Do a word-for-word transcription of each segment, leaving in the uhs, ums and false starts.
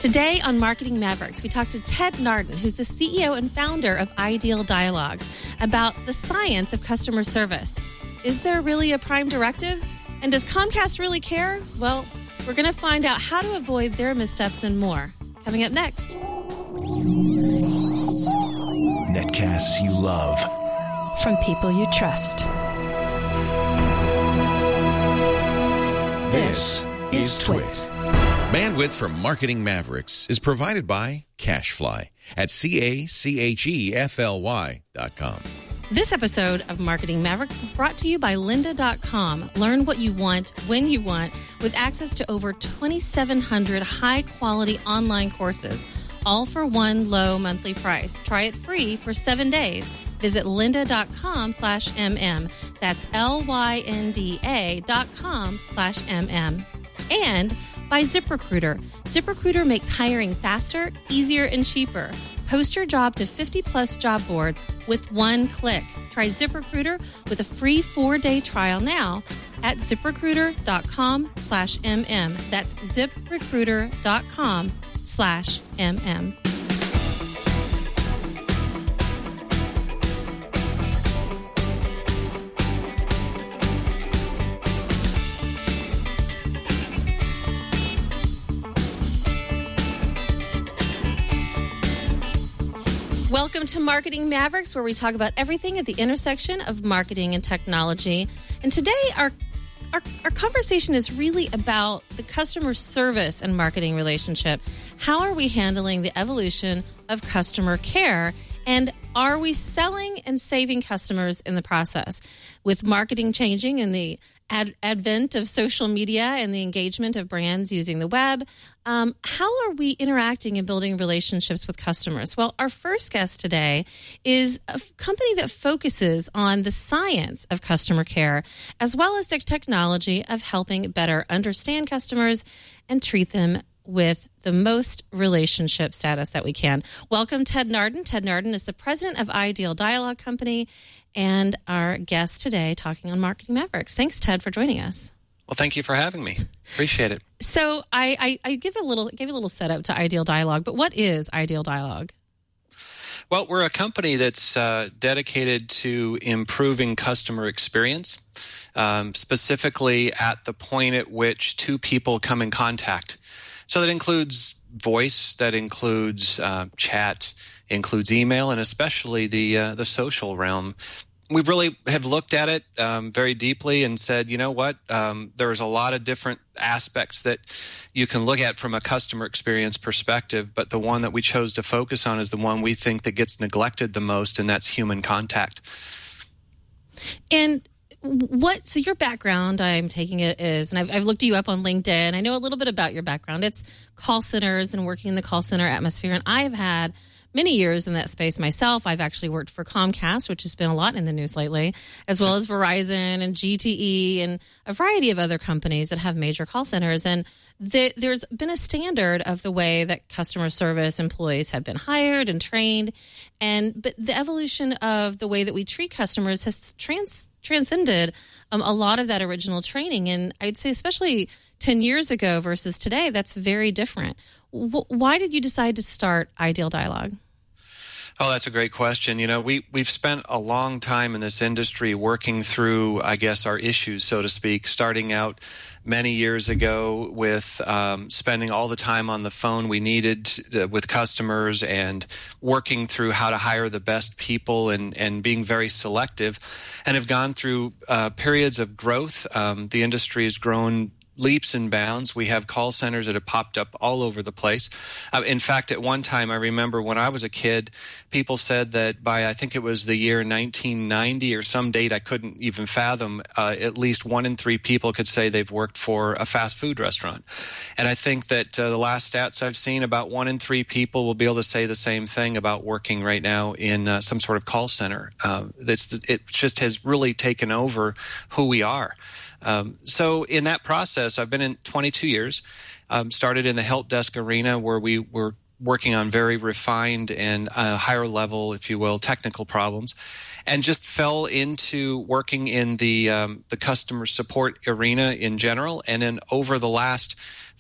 Today on Marketing Mavericks, we talked to Ted Nardin, who's the C E O and founder of Ideal Dialogue, about the science of customer service. Is there really a prime directive? And does Comcast really care? Well, we're going to find out how to avoid their missteps and more. Coming up next. Netcasts you love. From people you trust. This is Twit. Bandwidth for Marketing Mavericks is provided by CashFly at C A C H E F L Y dot com. This episode of Marketing Mavericks is brought to you by lynda dot com. Learn what you want, when you want, with access to over twenty-seven hundred high-quality online courses, all for one low monthly price. Try it free for seven days. Visit lynda dot com slash M M. That's L Y N D A dot com slash M M. And by ZipRecruiter. ZipRecruiter makes hiring faster, easier, and cheaper. Post your job to fifty plus job boards with one click. Try ZipRecruiter with a free four-day trial now at ZipRecruiter dot com slash M M. That's ZipRecruiter dot com slash M M. Welcome to Marketing Mavericks, where we talk about everything at the intersection of marketing and technology. And today, our, our our conversation is really about the customer service and marketing relationship. How are we handling the evolution of customer care? And are we selling and saving customers in the process? With marketing changing and the ad- advent of social media and the engagement of brands using the web, um, how are we interacting and building relationships with customers? Well, our first guest today is a company that focuses on the science of customer care, as well as the technology of helping better understand customers and treat them with the most relationship status that we can. Welcome, Ted Nardin. Ted Nardin is the president of Ideal Dialogue Company and our guest today talking on Marketing Mavericks. Thanks, Ted, for joining us. Well, thank you for having me. Appreciate it. So I, I, I give a little gave a little setup to Ideal Dialogue, but what is Ideal Dialogue? Well, we're a company that's uh, dedicated to improving customer experience, um, specifically at the point at which two people come in contact. So that includes voice, that includes uh, chat, includes email, and especially the uh, the social realm. We really have looked at it um, very deeply and said, you know what, um, there's a lot of different aspects that you can look at from a customer experience perspective, but the one that we chose to focus on is the one we think that gets neglected the most, and that's human contact. And what, so your background, I'm taking it is, and I've, I've looked you up on LinkedIn. I know a little bit about your background. It's call centers and working in the call center atmosphere. And I've had many years in that space myself. I've actually worked for Comcast, which has been a lot in the news lately, as well as Verizon and G T E and a variety of other companies that have major call centers. And the, there's been a standard of the way that customer service employees have been hired and trained. And but the evolution of the way that we treat customers has trans transcended um, a lot of that original training. And I'd say especially ten years ago versus today, that's very different. W- why did you decide to start Ideal Dialogue? Oh, that's a great question. You know, we, we've spent a long time in this industry working through, I guess, our issues, so to speak, starting out many years ago with um, spending all the time on the phone we needed uh, with customers and working through how to hire the best people and, and being very selective, and have gone through uh, periods of growth. Um, the industry has grown leaps and bounds. We have call centers that have popped up all over the place. Uh, in fact, at one time, I remember when I was a kid, people said that by, I think it was the year nineteen ninety or some date I couldn't even fathom, uh, at least one in three people could say they've worked for a fast food restaurant. And I think that uh, the last stats I've seen, about one in three people will be able to say the same thing about working right now in uh, some sort of call center. Uh, that's, it just has really taken over who we are. Um, so in that process, I've been in twenty-two years, um, started in the help desk arena where we were working on very refined and uh, higher level, if you will, technical problems, and just fell into working in the um, the customer support arena in general. And then over the last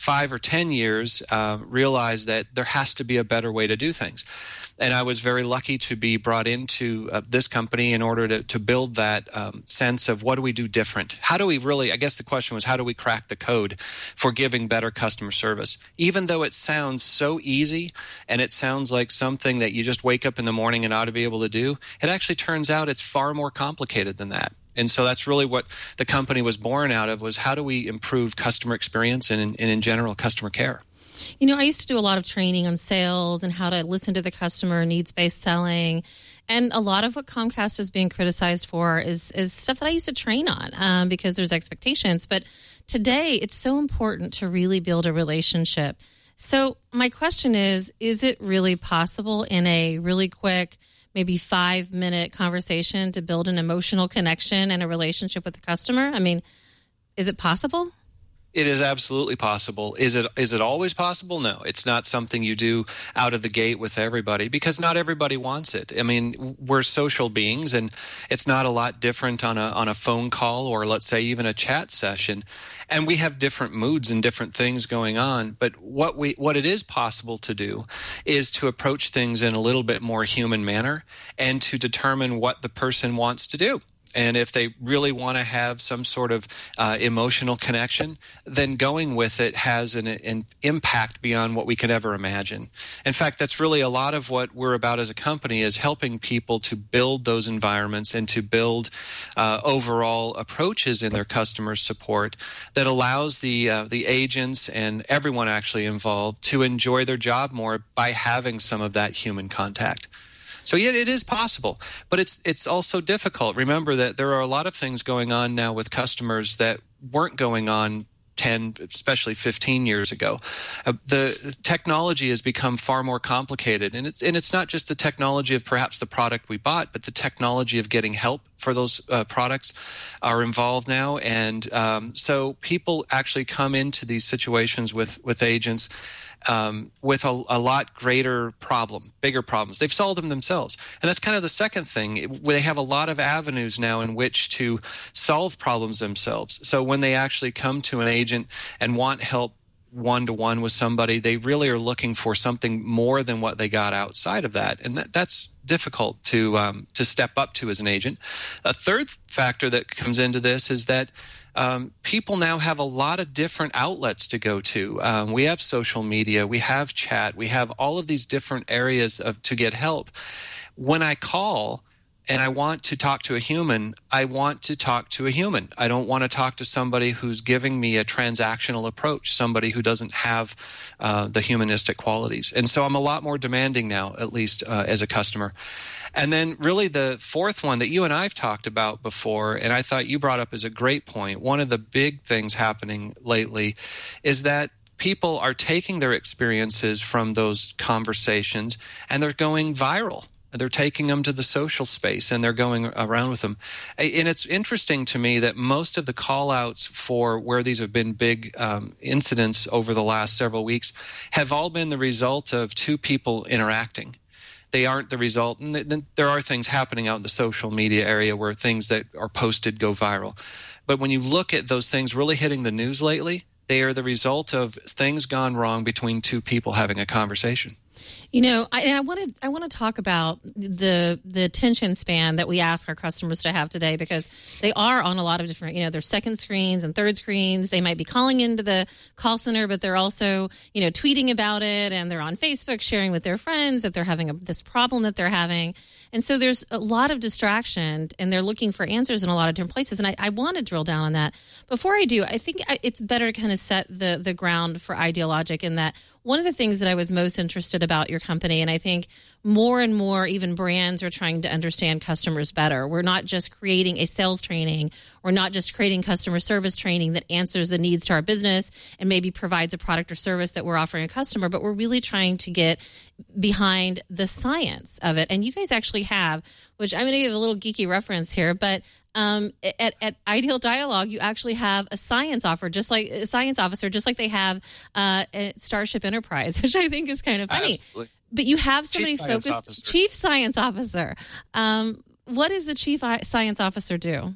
five or ten years, uh, realized that there has to be a better way to do things. And I was very lucky to be brought into uh, this company in order to, to build that um, sense of what do we do different? How do we really, I guess the question was, how do we crack the code for giving better customer service? Even though it sounds so easy and it sounds like something that you just wake up in the morning and ought to be able to do, it actually turns out it's far more complicated than that. And so that's really what the company was born out of, was how do we improve customer experience and, and in general, customer care? You know, I used to do a lot of training on sales and how to listen to the customer, needs-based selling. And a lot of what Comcast is being criticized for is, is stuff that I used to train on um, because there's expectations. But today, it's so important to really build a relationship. So my question is, is it really possible in a really quick, maybe five-minute conversation to build an emotional connection and a relationship with the customer? I mean, is it possible? It is absolutely possible. Is it is it always possible? No, it's not something you do out of the gate with everybody, because not everybody wants it. I mean, we're social beings, and it's not a lot different on a on a phone call or, let's say, even a chat session. And we have different moods and different things going on. But what we what it is possible to do is to approach things in a little bit more human manner and to determine what the person wants to do. And if they really want to have some sort of uh, emotional connection, then going with it has an, an impact beyond what we could ever imagine. In fact, that's really a lot of what we're about as a company, is helping people to build those environments and to build uh, overall approaches in their customer support that allows the uh, the agents and everyone actually involved to enjoy their job more by having some of that human contact. So yeah, it is possible, but it's it's also difficult. Remember that there are a lot of things going on now with customers that weren't going on ten, especially fifteen years ago. Uh, the technology has become far more complicated, and it's and it's not just the technology of perhaps the product we bought, but the technology of getting help for those uh, products are involved now. And um, so people actually come into these situations with with agents Um, with a, a lot greater problem, bigger problems. They've solved them themselves. And that's kind of the second thing. They have a lot of avenues now in which to solve problems themselves. So when they actually come to an agent and want help one-to-one with somebody, they really are looking for something more than what they got outside of that. And that, that's difficult to um, to step up to as an agent. A third factor that comes into this is that um, people now have a lot of different outlets to go to. Um, we have social media, we have chat, we have all of these different areas of to get help. When I call and I want to talk to a human, I want to talk to a human. I don't want to talk to somebody who's giving me a transactional approach, somebody who doesn't have uh, the humanistic qualities. And so I'm a lot more demanding now, at least uh, as a customer. And then really the fourth one that you and I have talked about before, and I thought you brought up as a great point, one of the big things happening lately is that people are taking their experiences from those conversations and they're going viral. They're taking them to the social space and they're going around with them. And it's interesting to me that most of the call-outs for where these have been big um, incidents over the last several weeks have all been the result of two people interacting. They aren't the result. And th- there are things happening out in the social media area where things that are posted go viral. But when you look at those things really hitting the news lately, they are the result of things gone wrong between two people having a conversation. You know, I, and I want to I want to talk about the the attention span that we ask our customers to have today, because they are on a lot of different, you know, there's second screens and third screens. They might be calling into the call center, but they're also, you know, tweeting about it, and they're on Facebook sharing with their friends that they're having a, this problem that they're having. And so there's a lot of distraction, and they're looking for answers in a lot of different places. And I, I want to drill down on that. Before I do, I think it's better to kind of set the the ground for Idealogic, in that one of the things that I was most interested about your company, and I think more and more even brands are trying to understand customers better. We're not just creating a sales training. We're not just creating customer service training that answers the needs to our business and maybe provides a product or service that we're offering a customer, but we're really trying to get behind the science of it. And you guys actually have, which I'm going to give a little geeky reference here, but Um, at, at Ideal Dialogue, you actually have a science offer, just like a science officer, just like they have uh, at Starship Enterprise, which I think is kind of funny. Absolutely. But you have somebody Chief Science focused, Officer. Chief Science Officer. Um, what does the Chief I- Science Officer do?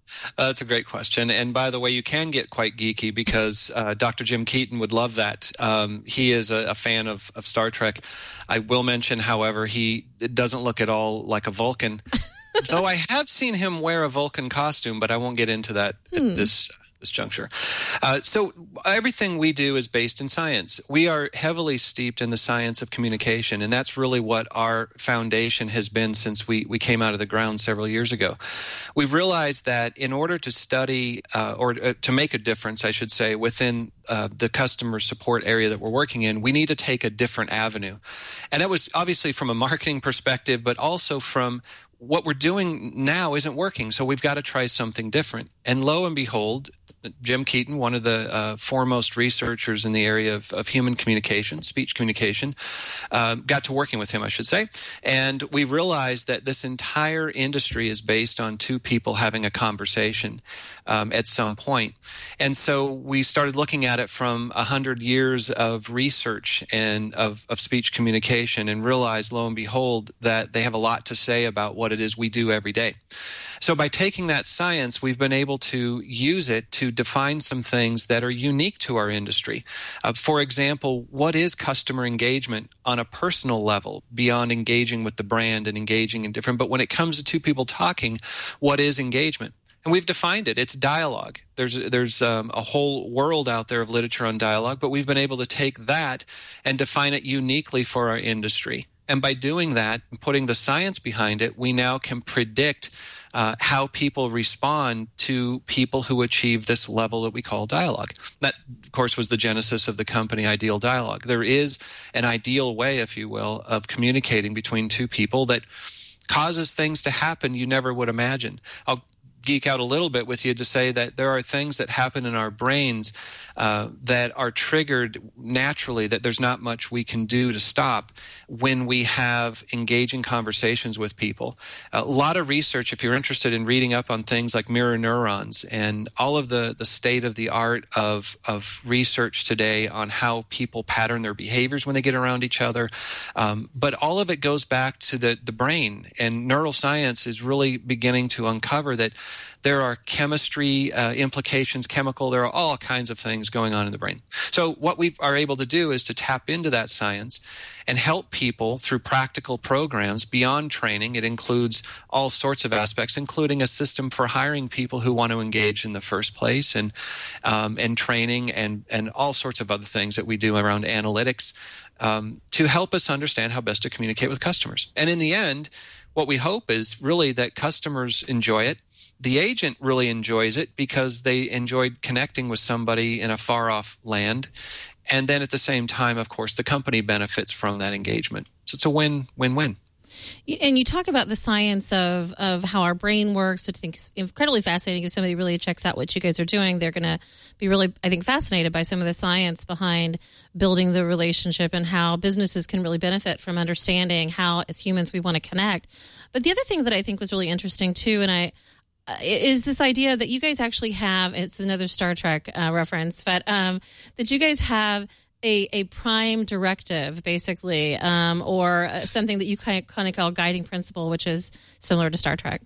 Uh, that's a great question. And by the way, you can get quite geeky because uh, Doctor Jim Keaton would love that. Um, he is a, a fan of, of Star Trek. I will mention, however, he doesn't look at all like a Vulcan, though I have seen him wear a Vulcan costume, but I won't get into that hmm. at this this juncture. Uh, so everything we do is based in science. We are heavily steeped in the science of communication, and that's really what our foundation has been since we, we came out of the ground several years ago. We realized that in order to study uh, or uh, to make a difference, I should say, within uh, the customer support area that we're working in, we need to take a different avenue. And that was obviously from a marketing perspective, but also from what we're doing now isn't working, so we've got to try something different. And lo and behold, Jim Keaton, one of the uh, foremost researchers in the area of, of human communication, speech communication, uh, got to working with him, I should say. And we realized that this entire industry is based on two people having a conversation um, at some point. And so we started looking at it from one hundred years of research and of, of speech communication and realized, lo and behold, that they have a lot to say about what it is we do every day. So by taking that science, we've been able to use it to define some things that are unique to our industry. Uh, for example, what is customer engagement on a personal level beyond engaging with the brand and engaging in different, but when it comes to two people talking, what is engagement? And we've defined it. It's dialogue. There's there's um, a whole world out there of literature on dialogue, but we've been able to take that and define it uniquely for our industry. And by doing that, putting the science behind it, we now can predict uh, how people respond to people who achieve this level that we call dialogue. That, of course, was the genesis of the company Ideal Dialogue. There is an ideal way, if you will, of communicating between two people that causes things to happen you never would imagine. I'll geek out a little bit with you to say that there are things that happen in our brains uh, that are triggered naturally, that there's not much we can do to stop when we have engaging conversations with people. A lot of research, if you're interested in reading up on things like mirror neurons and all of the, the state of the art of, of research today on how people pattern their behaviors when they get around each other. Um, but all of it goes back to the, the brain, and neuroscience is really beginning to uncover that there are chemistry uh, implications, chemical, there are all kinds of things going on in the brain. So what we are able to do is to tap into that science and help people through practical programs beyond training. It includes all sorts of aspects, including a system for hiring people who want to engage in the first place, and um, and training and, and all sorts of other things that we do around analytics um, to help us understand how best to communicate with customers. And in the end, what we hope is really that customers enjoy it. The agent really enjoys it because they enjoyed connecting with somebody in a far-off land. And then at the same time, of course, the company benefits from that engagement. So it's a win-win-win. And you talk about the science of, of how our brain works, which I think is incredibly fascinating. If somebody really checks out what you guys are doing, they're going to be really, I think, fascinated by some of the science behind building the relationship and how businesses can really benefit from understanding how, as humans, we want to connect. But the other thing that I think was really interesting, too, and I uh, is this idea that you guys actually have, it's another Star Trek uh, reference, but um, that you guys have A, a prime directive, basically, um, or something that you kind of, kind of call guiding principle, which is similar to Star Trek.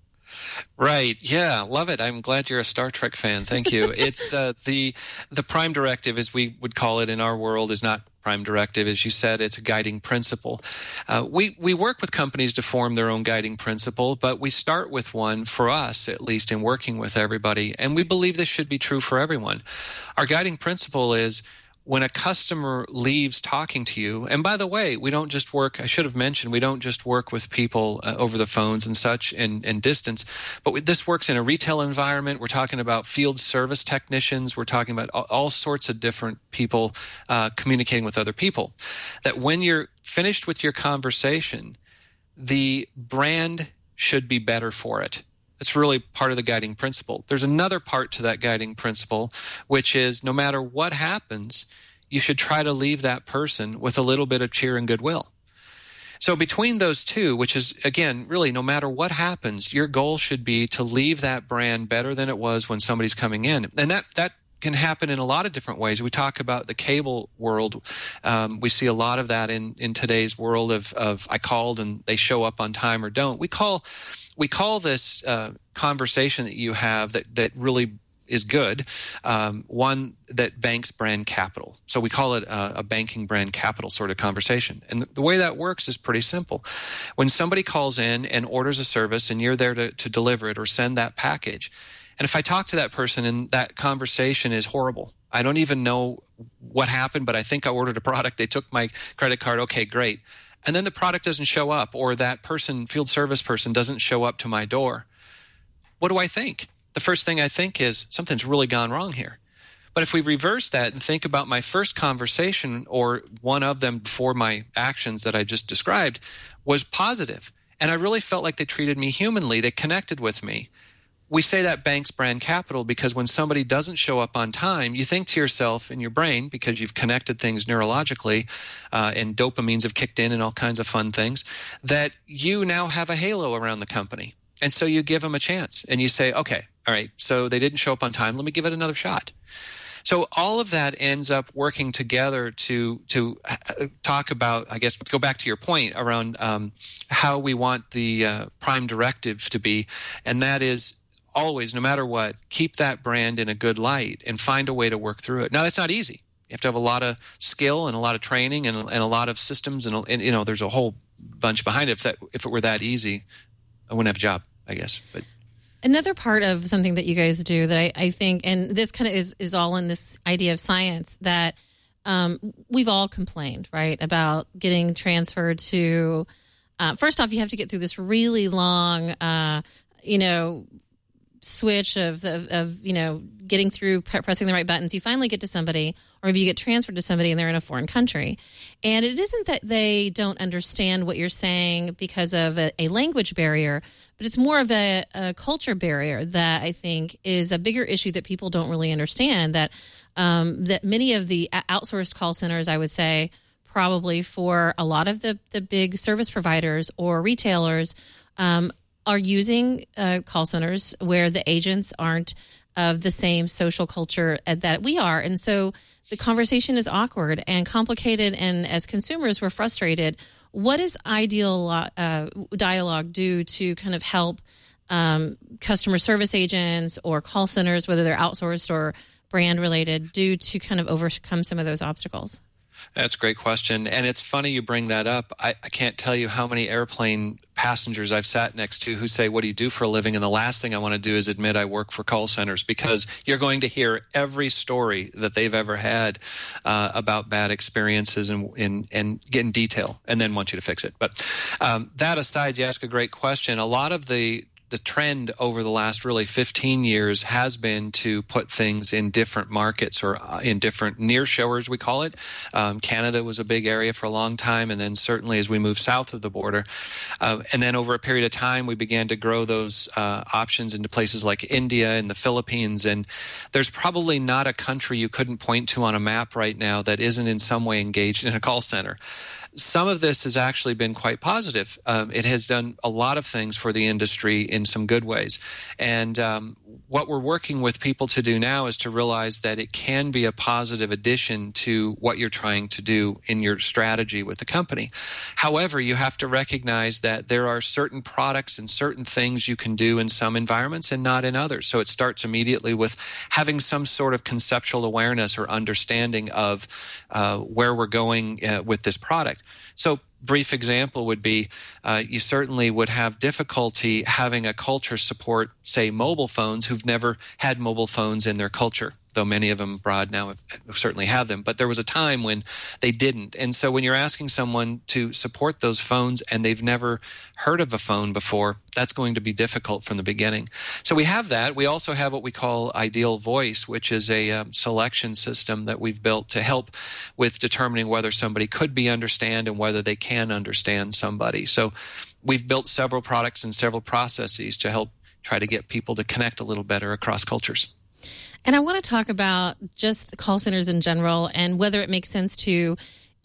Right. Yeah. Love it. I'm glad you're a Star Trek fan. Thank you. It's uh, the the prime directive, as we would call it in our world, is not prime directive. As you said, it's a guiding principle. Uh, we, we work with companies to form their own guiding principle, but we start with one for us, at least in working with everybody. And we believe this should be true for everyone. Our guiding principle is, when a customer leaves talking to you, and by the way, we don't just work, I should have mentioned, we don't just work with people uh, over the phones and such and, and distance, but we, this works in a retail environment. We're talking about field service technicians. We're talking about all, all sorts of different people uh, communicating with other people. That when you're finished with your conversation, the brand should be better for it. It's really part of the guiding principle. There's another part to that guiding principle, which is no matter what happens, you should try to leave that person with a little bit of cheer and goodwill. So between those two, which is, again, really no matter what happens, your goal should be to leave that brand better than it was when somebody's coming in. And that, that can happen in a lot of different ways. We talk about the cable world. Um, we see a lot of that in, in today's world of, of I called and they show up on time or don't. We call we call this uh, conversation that you have that, that really is good, um, one that banks brand capital. So we call it a, a banking brand capital sort of conversation. And the, the way that works is pretty simple. When somebody calls in and orders a service and you're there to, to deliver it or send that package, and if I talk to that person and that conversation is horrible, I don't even know what happened, but I think I ordered a product, they took my credit card, okay, great. And then the product doesn't show up, or that person, field service person, doesn't show up to my door. What do I think? The first thing I think is something's really gone wrong here. But if we reverse that and think about my first conversation, or one of them before my actions that I just described, was positive, and I really felt like they treated me humanly, they connected with me. We say that banks brand capital because when somebody doesn't show up on time, you think to yourself in your brain, because you've connected things neurologically uh, and dopamines have kicked in and all kinds of fun things, that you now have a halo around the company. And so you give them a chance and you say, okay, all right, so they didn't show up on time. Let me give it another shot. So all of that ends up working together to to talk about, I guess, go back to your point around um, how we want the uh, prime directive to be, and that is always, no matter what, keep that brand in a good light and find a way to work through it. Now, that's not easy. You have to have a lot of skill and a lot of training and, and a lot of systems, and, and you know, there's a whole bunch behind it. If that if it were that easy, I wouldn't have a job, I guess. But another part of something that you guys do that I, I think, and this kind of is, is all in this idea of science, that um, we've all complained, right, about getting transferred to, uh, first off, you have to get through this really long, uh, you know, switch of, of, of, you know, getting through, pressing the right buttons. You finally get to somebody, or maybe you get transferred to somebody and they're in a foreign country. And it isn't that they don't understand what you're saying because of a, a language barrier, but it's more of a, a culture barrier that I think is a bigger issue that people don't really understand, that um, that many of the outsourced call centers, I would say, probably for a lot of the, the big service providers or retailers, um, are using uh, call centers where the agents aren't of the same social culture that we are. And so the conversation is awkward and complicated. And as consumers, we're frustrated. What does ideal uh, dialogue do to kind of help um, customer service agents or call centers, whether they're outsourced or brand related, do to kind of overcome some of those obstacles? That's a great question. And it's funny you bring that up. I, I can't tell you how many airplane passengers I've sat next to who say, what do you do for a living? And the last thing I want to do is admit I work for call centers, because you're going to hear every story that they've ever had uh, about bad experiences and, and, and get in detail and then want you to fix it. But um, that aside, you ask a great question. A lot of the The trend over the last really fifteen years has been to put things in different markets, or in different nearshores, we call it. Um, Canada was a big area for a long time, and then certainly as we move south of the border. Uh, and then over a period of time, we began to grow those uh, options into places like India and the Philippines. And there's probably not a country you couldn't point to on a map right now that isn't in some way engaged in a call center. Some of this has actually been quite positive. Um, it has done a lot of things for the industry in some good ways. And um, what we're working with people to do now is to realize that it can be a positive addition to what you're trying to do in your strategy with the company. However, you have to recognize that there are certain products and certain things you can do in some environments and not in others. So it starts immediately with having some sort of conceptual awareness or understanding of uh, where we're going uh, with this product. So brief example would be uh, you certainly would have difficulty having a culture support, say, mobile phones who've never had mobile phones in their culture, though many of them abroad now have, have certainly have them. But there was a time when they didn't. And so when you're asking someone to support those phones and they've never heard of a phone before, that's going to be difficult from the beginning. So we have that. We also have what we call Ideal Voice, which is a um, selection system that we've built to help with determining whether somebody could be understand and whether they can understand somebody. So we've built several products and several processes to help try to get people to connect a little better across cultures. And I want to talk about just call centers in general and whether it makes sense to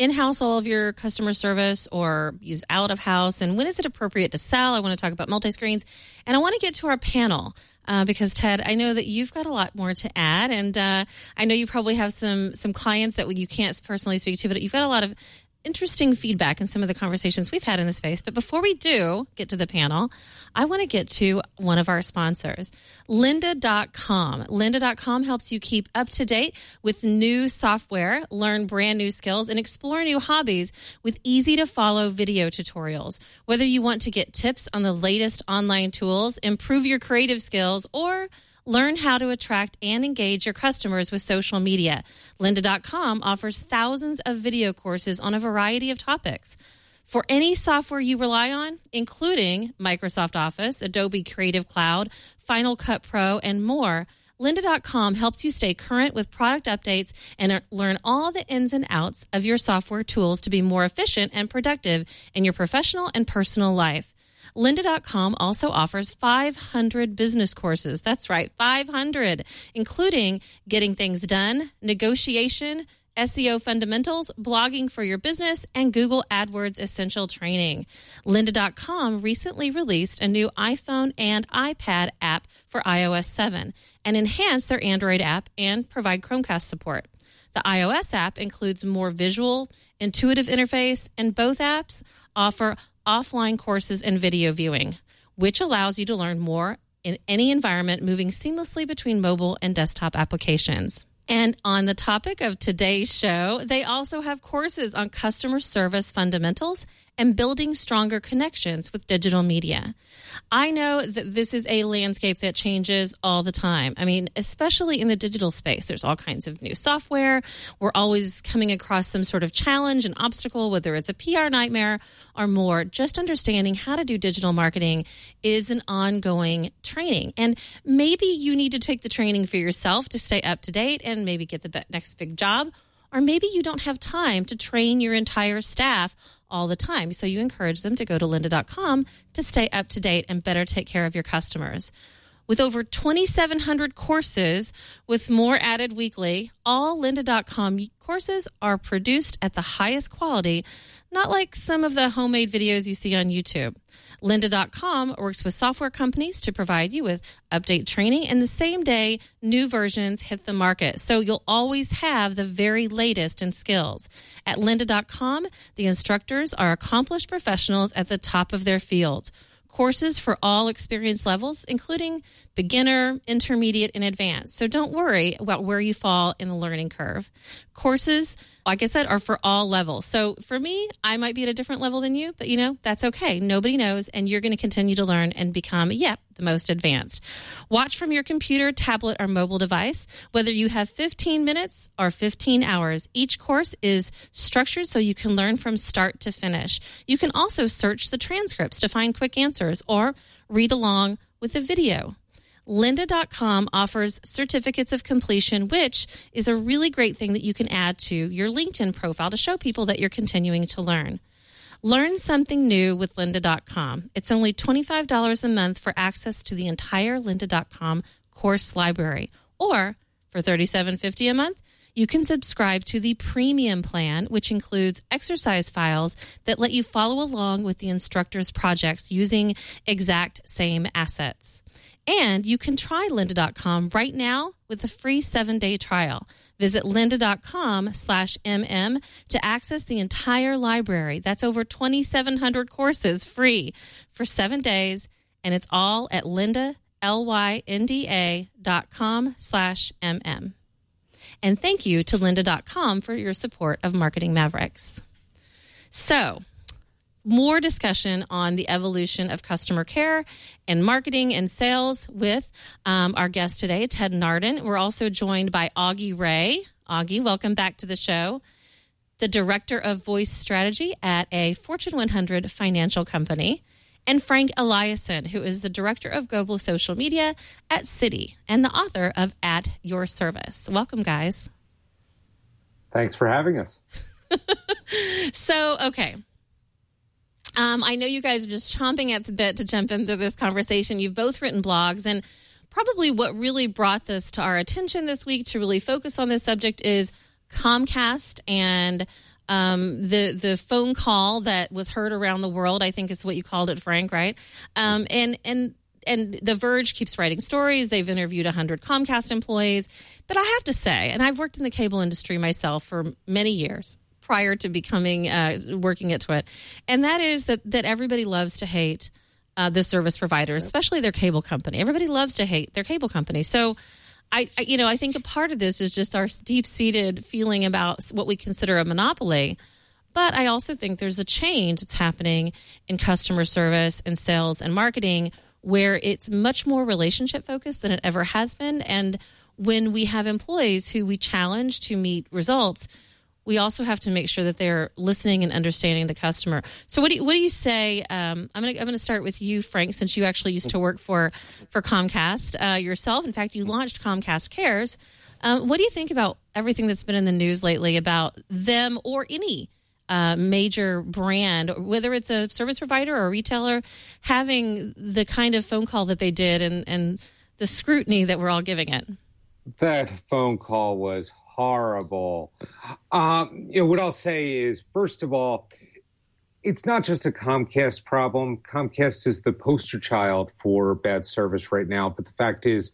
in-house all of your customer service or use out-of-house? And when is it appropriate to sell? I want to talk about multi-screens. And I want to get to our panel uh, because, Ted, I know that you've got a lot more to add. And uh, I know you probably have some some clients that you can't personally speak to, but you've got a lot of interesting feedback in some of the conversations we've had in the space. But before we do get to the panel, I want to get to one of our sponsors, lynda dot com. lynda dot com helps you keep up to date with new software, learn brand new skills, and explore new hobbies with easy to follow video tutorials. Whether you want to get tips on the latest online tools, improve your creative skills, or learn how to attract and engage your customers with social media, lynda dot com offers thousands of video courses on a variety of topics. For any software you rely on, including Microsoft Office, Adobe Creative Cloud, Final Cut Pro, and more, lynda dot com helps you stay current with product updates and learn all the ins and outs of your software tools to be more efficient and productive in your professional and personal life. lynda dot com also offers five hundred business courses. That's right, five hundred, including getting things done, negotiation, S E O fundamentals, blogging for your business, and Google AdWords essential training. lynda dot com recently released a new iPhone and iPad app for i O S seven and enhanced their Android app and provide Chromecast support. The iOS app includes more visual, intuitive interface, and both apps offer offline courses and video viewing, which allows you to learn more in any environment, moving seamlessly between mobile and desktop applications. And on the topic of today's show, they also have courses on customer service fundamentals and building stronger connections with digital media. I know that this is a landscape that changes all the time. I mean, especially in the digital space, there's all kinds of new software. We're always coming across some sort of challenge and obstacle, whether it's a P R nightmare or more. Just understanding how to do digital marketing is an ongoing training. And maybe you need to take the training for yourself to stay up to date and maybe get the next big job. Or maybe you don't have time to train your entire staff all the time. So you encourage them to go to lynda dot com to stay up to date and better take care of your customers. With over twenty-seven hundred courses, with more added weekly, all lynda dot com courses are produced at the highest quality, not like some of the homemade videos you see on YouTube. lynda dot com works with software companies to provide you with update training, and the same day new versions hit the market. So you'll always have the very latest in skills. At lynda dot com, the instructors are accomplished professionals at the top of their fields. Courses for all experience levels, including beginner, intermediate, and advanced. So don't worry about where you fall in the learning curve. Courses, like I said, are for all levels. So for me, I might be at a different level than you, but you know, that's okay. Nobody knows, and you're going to continue to learn and become, yep, the most advanced. Watch from your computer, tablet, or mobile device. Whether you have fifteen minutes or fifteen hours, each course is structured so you can learn from start to finish. You can also search the transcripts to find quick answers or read along with the video. lynda dot com offers certificates of completion, which is a really great thing that you can add to your LinkedIn profile to show people that you're continuing to learn. Learn something new with lynda dot com. It's only twenty-five dollars a month for access to the entire lynda dot com course library. Or for thirty-seven fifty a month, you can subscribe to the premium plan, which includes exercise files that let you follow along with the instructor's projects using exact same assets. And you can try lynda dot com right now with a free seven-day trial. Visit lynda dot com slash M M to access the entire library. That's over twenty-seven hundred courses free for seven days, and it's all at lynda, L Y N D A dot com slash M M. And thank you to lynda dot com for your support of Marketing Mavericks. So, more discussion on the evolution of customer care and marketing and sales with um, our guest today, Ted Nardin. We're also joined by Augie Ray. Augie, welcome back to the show. The Director of Voice Strategy at a Fortune one hundred financial company. And Frank Eliason, who is the Director of Global Social Media at Citi and the author of At Your Service. Welcome, guys. Thanks for having us. So, okay. Um, I know you guys are just chomping at the bit to jump into this conversation. You've both written blogs, and probably what really brought this to our attention this week to really focus on this subject is Comcast and Um, the the phone call that was heard around the world, I think is what you called it, Frank, right? Um, and and and The Verge keeps writing stories. They've interviewed one hundred Comcast employees. But I have to say, and I've worked in the cable industry myself for many years prior to becoming uh, working at Twit, and that is that that everybody loves to hate uh, the service providers, especially their cable company. Everybody loves to hate their cable company. So. I, I, you know, I think a part of this is just our deep-seated feeling about what we consider a monopoly. But I also think there's a change that's happening in customer service and sales and marketing where it's much more relationship-focused than it ever has been. And when we have employees who we challenge to meet results, we also have to make sure that they're listening and understanding the customer. So what do you, what do you say? Um, I'm going to I'm going to start with you, Frank, since you actually used to work for for Comcast uh, yourself. In fact, you launched Comcast Cares. Um, what do you think about everything that's been in the news lately about them or any uh, major brand, whether it's a service provider or a retailer, having the kind of phone call that they did and, and the scrutiny that we're all giving it? That phone call was horrible. Um, you know, what I'll say is, first of all, it's not just a Comcast problem. Comcast is the poster child for bad service right now. But the fact is,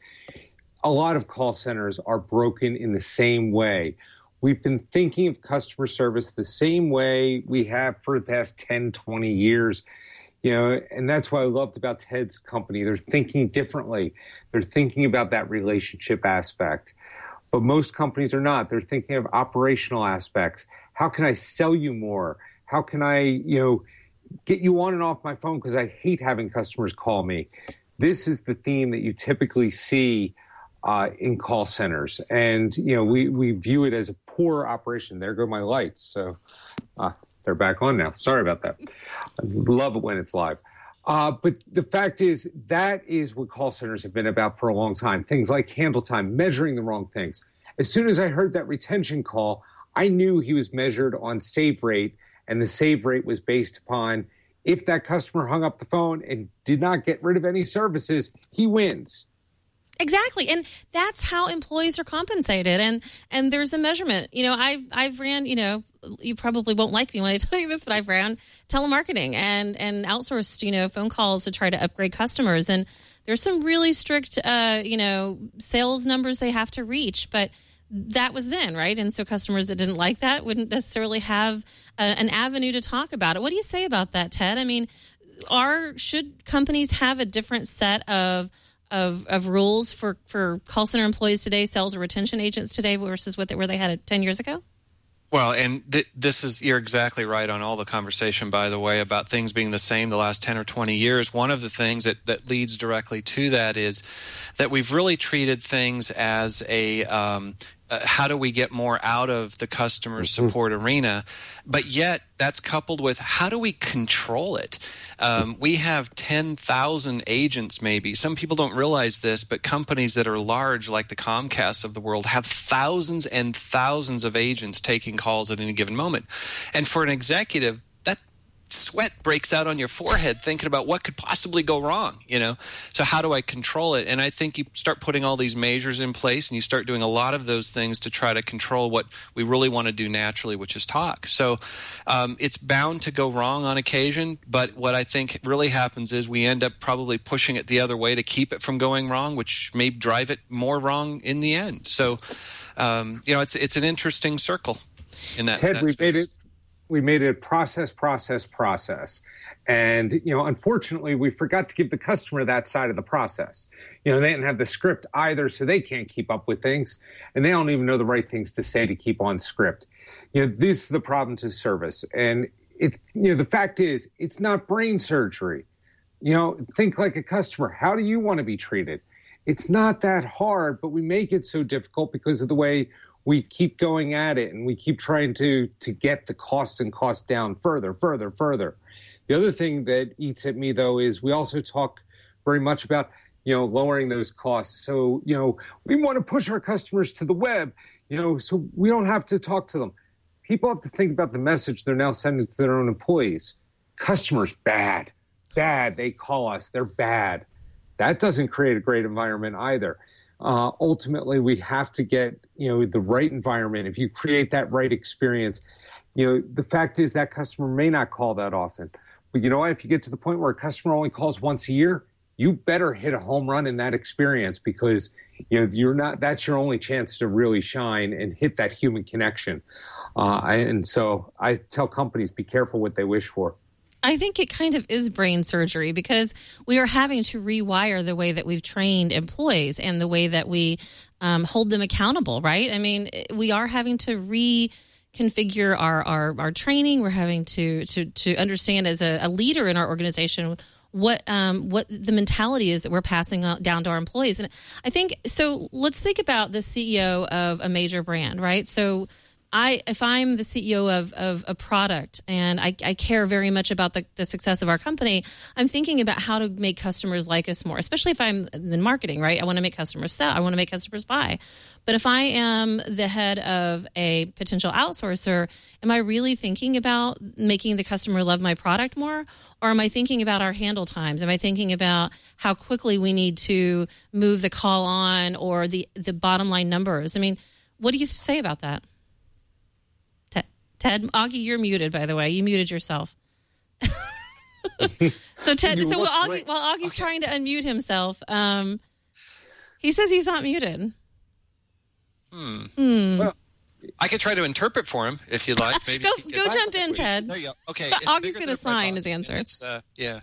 a lot of call centers are broken in the same way. We've been thinking of customer service the same way we have for the past ten, twenty years. You know, and that's what I loved about Ted's company. They're thinking differently. They're thinking about that relationship aspect. But most companies are not. They're thinking of operational aspects. How can I sell you more? How can I, you know, get you on and off my phone because I hate having customers call me? This is the theme that you typically see uh, in call centers. And, you know, we, we view it as a poor operation. There go my lights. So uh, they're back on now. Sorry about that. I love it when it's live. Uh, but the fact is, that is what call centers have been about for a long time. Things like handle time, measuring the wrong things. As soon as I heard that retention call, I knew he was measured on save rate, and the save rate was based upon if that customer hung up the phone and did not get rid of any services, he wins. Exactly. And that's how employees are compensated. And and there's a measurement. You know, I've, I've ran, you know, you probably won't like me when I tell you this, but I've ran telemarketing and, and outsourced, you know, phone calls to try to upgrade customers. And there's some really strict, uh, you know, sales numbers they have to reach. But that was then, right? And so customers that didn't like that wouldn't necessarily have a, an avenue to talk about it. What do you say about that, Ted? I mean, are should companies have a different set of Of, of rules for, for call center employees today, sales or retention agents today versus what they, where they had it ten years ago? Well, and th- this is, you're exactly right on all the conversation, by the way, about things being the same the last ten or twenty years. One of the things that, that leads directly to that is that we've really treated things as a, um, uh, how do we get more out of the customer support mm-hmm. arena? But yet that's coupled with how do we control it? Um, we have ten thousand agents maybe. Some people don't realize this, but companies that are large like the Comcasts of the world have thousands and thousands of agents taking calls at any given moment. And for an executive, that sweat breaks out on your forehead thinking about what could possibly go wrong, you know? So how do I control it? And I think you start putting all these measures in place and you start doing a lot of those things to try to control what we really want to do naturally, which is talk. So um, it's bound to go wrong on occasion, but what I think really happens is we end up probably pushing it the other way to keep it from going wrong, which may drive it more wrong in the end. So, um, you know, it's it's an interesting circle in that, Ted, that we space. made it. We made it process, process, process. And, you know, unfortunately, we forgot to give the customer that side of the process. You know, they didn't have the script either, so they can't keep up with things. And they don't even know the right things to say to keep on script. You know, this is the problem to service. And it's, you know, the fact is, it's not brain surgery. You know, think like a customer. How do you want to be treated? It's not that hard, but we make it so difficult because of the way we keep going at it and we keep trying to to get the costs and costs down further, further, further. The other thing that eats at me, though, is we also talk very much about, you know, lowering those costs. So, you know, we want to push our customers to the web, you know, so we don't have to talk to them. People have to think about the message they're now sending to their own employees. Customers, bad, bad. They call us. They're bad. That doesn't create a great environment either. Uh, ultimately, we have to get, you know, the right environment. If you create that right experience, You know, the fact is that customer may not call that often. But you know what? If you get to the point where a customer only calls once a year, you better hit a home run in that experience, because you know you're not. That's your only chance to really shine and hit that human connection. Uh, and so I tell companies, be careful what they wish for. I think it kind of is brain surgery, because we are having to rewire the way that we've trained employees and the way that we um, hold them accountable, right? I mean, we are having to reconfigure our, our, our training. We're having to to, to understand as a, a leader in our organization what um, what the mentality is that we're passing down to our employees. And I think, so let's think about the C E O of a major brand, right? So I, if I'm the C E O of, of a product and I, I care very much about the, the success of our company, I'm thinking about how to make customers like us more, especially if I'm in marketing, right? I want to make customers sell. I want to make customers buy. But if I am the head of a potential outsourcer, am I really thinking about making the customer love my product more? Or am I thinking about our handle times? Am I thinking about how quickly we need to move the call on, or the, the bottom line numbers? I mean, what do you say about that? Ted, Augie, you're muted, by the way. You muted yourself. so Ted, so while, Augie, while Augie's okay. trying to unmute himself, um, he says he's not muted. Hmm. hmm. Well, I could try to interpret for him if you'd like. Maybe go get, go jump in, Ted. There you go. Okay. Augie's going to sign his answer. It's, uh, yeah.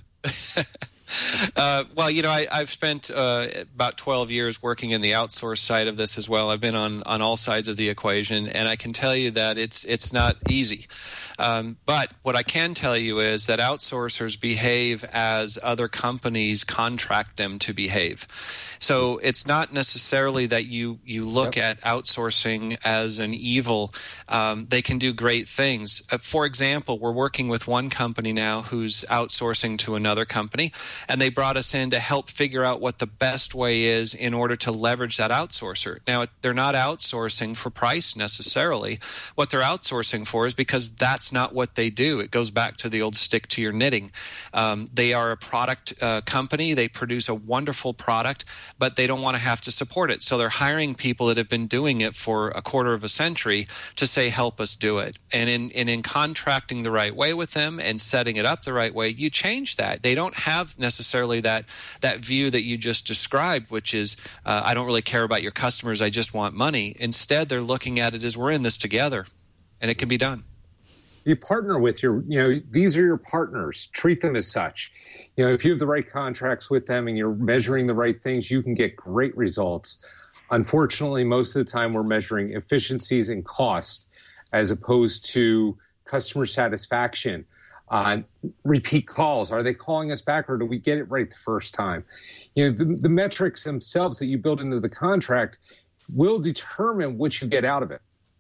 Uh, well, you know, I, I've spent uh, about twelve years working in the outsource side of this as well. I've been on, on all sides of the equation, and I can tell you that it's it's not easy. Um, but what I can tell you is that outsourcers behave as other companies contract them to behave. So it's not necessarily that you, you look yep. at outsourcing as an evil. Um, they can do great things. Uh, for example, we're working with one company now who's outsourcing to another company, and they brought us in to help figure out what the best way is in order to leverage that outsourcer. Now, they're not outsourcing for price necessarily. What they're outsourcing for is because that's not what they do. It goes back to the old stick to your knitting. Um, they are a product uh, company. They produce a wonderful product, but they don't want to have to support it. So they're hiring people that have been doing it for a quarter of a century to say, help us do it. And in, and in contracting the right way with them and setting it up the right way, you change that. They don't have necessarily that that view that you just described, which is, uh, I don't really care about your customers, I just want money. Instead, they're looking at it as, we're in this together, and it can be done. You partner with your, you know, these are your partners. Treat them as such. You know, if you have the right contracts with them and you're measuring the right things, you can get great results. Unfortunately, most of the time we're measuring efficiencies and cost as opposed to customer satisfaction. Uh, repeat calls. Are they calling us back, or do we get it right the first time? You know, the, the metrics themselves that you build into the contract will determine what you get out of it.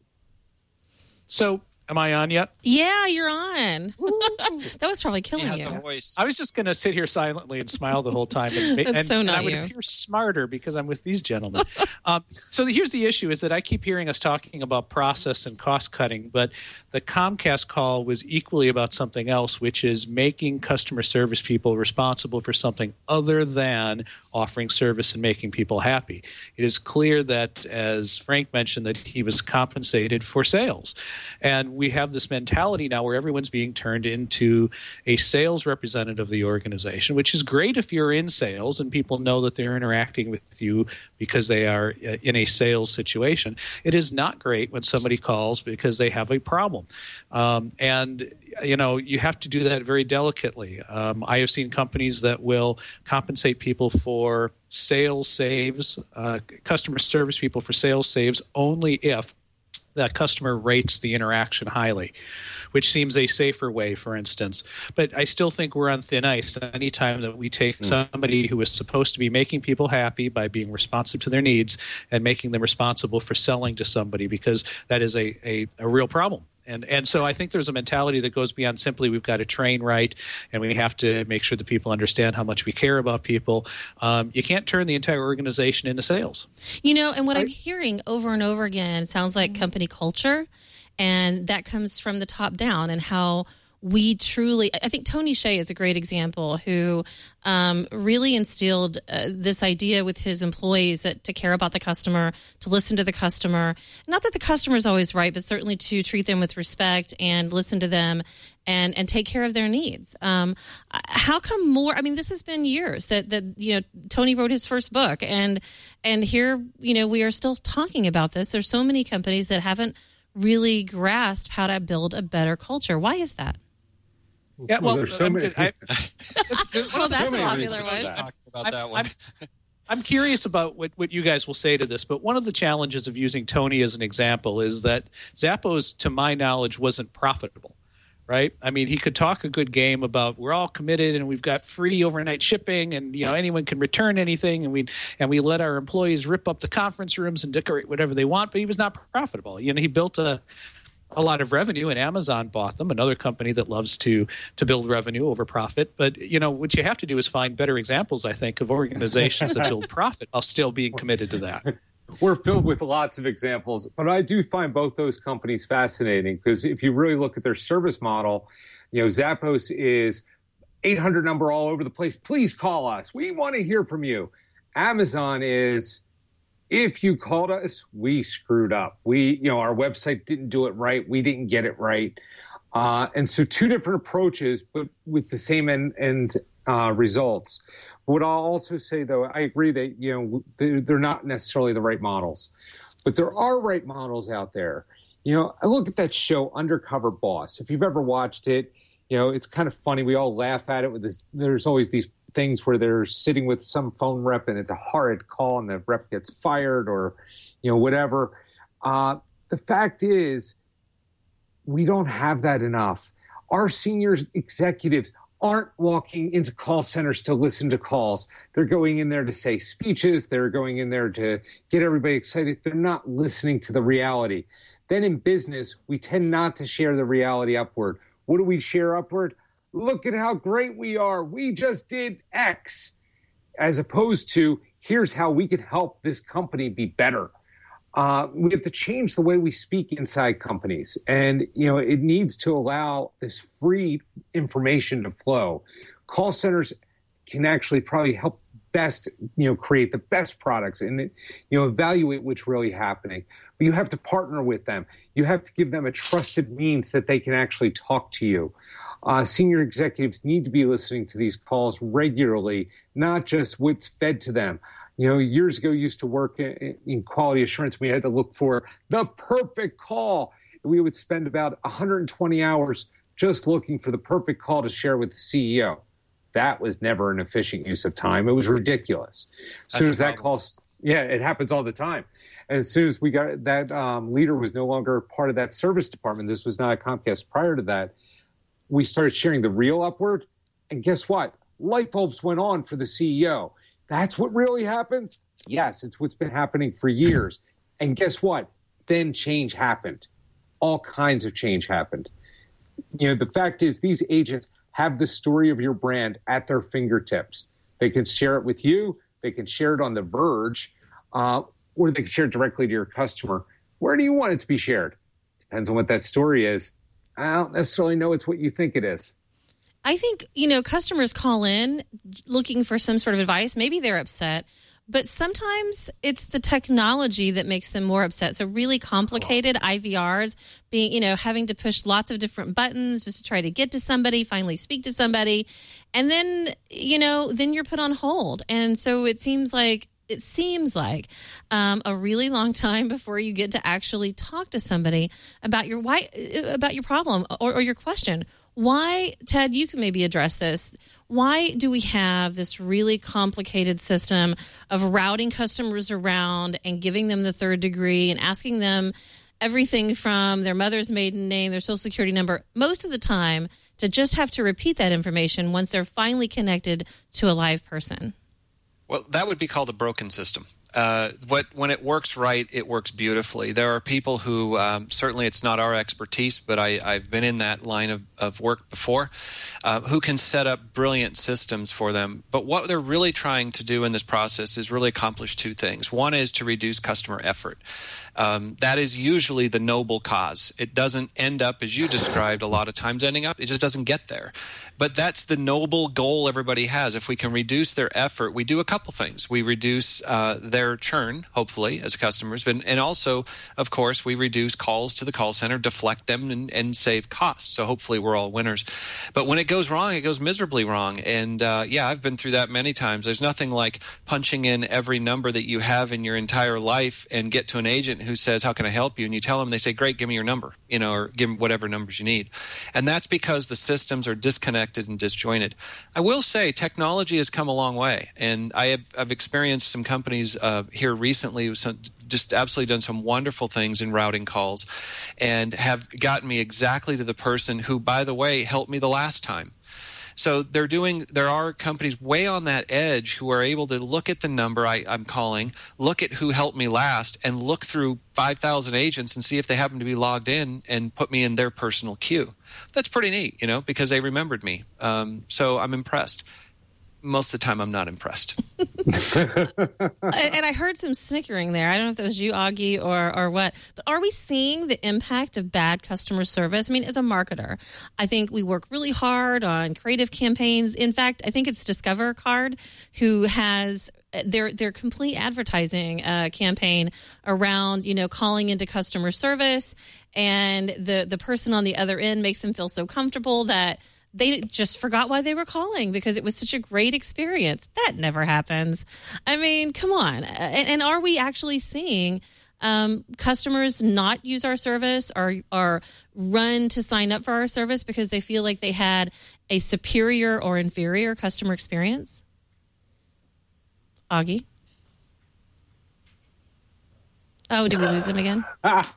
So, am I on yet? Yeah, you're on. That was probably killing he has you. A voice. I was just going to sit here silently and smile the whole time. And, That's and, so not and I would you. appear smarter because I'm with these gentlemen. um, so the, here's the issue is that I keep hearing us talking about process and cost cutting, but the Comcast call was equally about something else, which is making customer service people responsible for something other than offering service and making people happy. It is clear that, as Frank mentioned, that he was compensated for sales. And we have this mentality now where everyone's being turned into a sales representative of the organization, which is great if you're in sales and people know that they're interacting with you because they are in a sales situation. It is not great when somebody calls because they have a problem. Um, and, you know, you have to do that very delicately. Um, I have seen companies that will compensate people for sales saves, uh, customer service people for sales saves only if that customer rates the interaction highly, which seems a safer way, for instance. But I still think we're on thin ice anytime that we take mm. somebody who is supposed to be making people happy by being responsive to their needs and making them responsible for selling to somebody, because that is a, a, a real problem. And and so I think there's a mentality that goes beyond simply we've got to train right and we have to make sure that people understand how much we care about people. Um, you can't turn the entire organization into sales. You know, and what I'm hearing over and over again sounds like company culture, and that comes from the top down, and how we truly, I think Tony Hsieh is a great example who um, really instilled uh, this idea with his employees that to care about the customer, to listen to the customer. Not that the customer is always right, but certainly to treat them with respect and listen to them and, and take care of their needs. Um, how come more, I mean, this has been years that, that, you know, Tony wrote his first book and, and here, you know, we are still talking about this. There's so many companies that haven't really grasped how to build a better culture. Why is that? Yeah, well, well there's so many. I, well, that's so a popular one. Talking about that one. I'm, I'm curious about what, what you guys will say to this, but one of the challenges of using Tony as an example is that Zappos, to my knowledge, wasn't profitable. Right? I mean, he could talk a good game about we're all committed and we've got free overnight shipping and, you know, anyone can return anything and we and we let our employees rip up the conference rooms and decorate whatever they want, but he was not profitable. You know, he built a a lot of revenue and Amazon bought them, another company that loves to to build revenue over profit. But, you know, what you have to do is find better examples, I think, of organizations that build profit while still being committed to that. We're filled with lots of examples, but I do find both those companies fascinating because if you really look at their service model, you know, Zappos is eight hundred number all over the place. Please call us. We want to hear from you. Amazon is, if you called us, we screwed up. We, you know, our website didn't do it right. We didn't get it right. Uh, and so two different approaches, but with the same end, end uh, results. What I'll also say, though, I agree that, you know, they're not necessarily the right models, but there are right models out there. You know, I look at that show, Undercover Boss. If you've ever watched it, you know, it's kind of funny. We all laugh at it with this. There's always these things where they're sitting with some phone rep and it's a horrid call and the rep gets fired or, you know, whatever. Uh, the fact is, we don't have that enough. Our senior executives aren't walking into call centers to listen to calls. They're going in there to say speeches. They're going in there to get everybody excited. They're not listening to the reality. Then in business, we tend not to share the reality upward. What do we share upward? Look at how great we are. We just did X. As opposed to, here's how we could help this company be better. Uh, we have to change the way we speak inside companies. And, you know, it needs to allow this free information to flow. Call centers can actually probably help best, you know, create the best products and, you know, evaluate what's really happening. But you have to partner with them. You have to give them a trusted means that they can actually talk to you. Uh, senior executives need to be listening to these calls regularly, not just what's fed to them. You know, years ago, I used to work in, in quality assurance. We had to look for the perfect call. We would spend about one hundred twenty hours just looking for the perfect call to share with the C E O. That was never an efficient use of time. It was ridiculous. As soon as that call, yeah, it happens all the time. And as soon as we got that um, leader was no longer part of that service department, this was not a Comcast prior to that, we started sharing the real upward. And guess what? Light bulbs went on for the C E O. That's what really happens? Yes, it's what's been happening for years. And guess what? Then change happened. All kinds of change happened. You know, the fact is these agents have the story of your brand at their fingertips. They can share it with you. They can share it on The Verge, uh, or they can share it directly to your customer. Where do you want it to be shared? Depends on what that story is. I don't necessarily know it's what you think it is. I think, you know, customers call in looking for some sort of advice. Maybe they're upset, but sometimes it's the technology that makes them more upset. So really complicated I V Rs, being, you know, having to push lots of different buttons just to try to get to somebody, finally speak to somebody. And then, you know, then you're put on hold. And so it seems like It seems like um, a really long time before you get to actually talk to somebody about your why about your problem or, or your question. Why, Ted, you can maybe address this. Why do we have this really complicated system of routing customers around and giving them the third degree and asking them everything from their mother's maiden name, their social security number, most of the time to just have to repeat that information once they're finally connected to a live person? Well, that would be called a broken system. Uh, what when it works right, it works beautifully. There are people who um, certainly it's not our expertise, but I, I've been in that line of, of work before, uh, who can set up brilliant systems for them. But what they're really trying to do in this process is really accomplish two things. One is to reduce customer effort. Um, that is usually the noble cause. It doesn't end up, as you described, a lot of times ending up. It just doesn't get there. But that's the noble goal everybody has. If we can reduce their effort, we do a couple things. We reduce uh, their churn, hopefully, as customers. And, and also, of course, we reduce calls to the call center, deflect them, and, and save costs. So hopefully we're all winners. But when it goes wrong, it goes miserably wrong. And, uh, yeah, I've been through that many times. There's nothing like punching in every number that you have in your entire life and get to an agent who says, how can I help you? And you tell them, they say, great, give me your number, you know, or give them whatever numbers you need. And that's because the systems are disconnected and disjointed. I will say technology has come a long way. And I have I've experienced some companies uh, here recently who some, just absolutely done some wonderful things in routing calls and have gotten me exactly to the person who, by the way, helped me the last time. So they're doing. There are companies way on that edge who are able to look at the number I, I'm calling, look at who helped me last, and look through five thousand agents and see if they happen to be logged in and put me in their personal queue. That's pretty neat, you know, because they remembered me. Um, so I'm impressed. Most of the time, I'm not impressed. and, and I heard some snickering there. I don't know if that was you, Augie, or or what. But are we seeing the impact of bad customer service? I mean, as a marketer, I think we work really hard on creative campaigns. In fact, I think it's Discover Card who has their their complete advertising uh, campaign around, you know, calling into customer service, and the the person on the other end makes them feel so comfortable that they just forgot why they were calling because it was such a great experience. That never happens. I mean, come on. And, and are we actually seeing um, customers not use our service or, or run to sign up for our service because they feel like they had a superior or inferior customer experience? Augie? Oh, did we lose him again?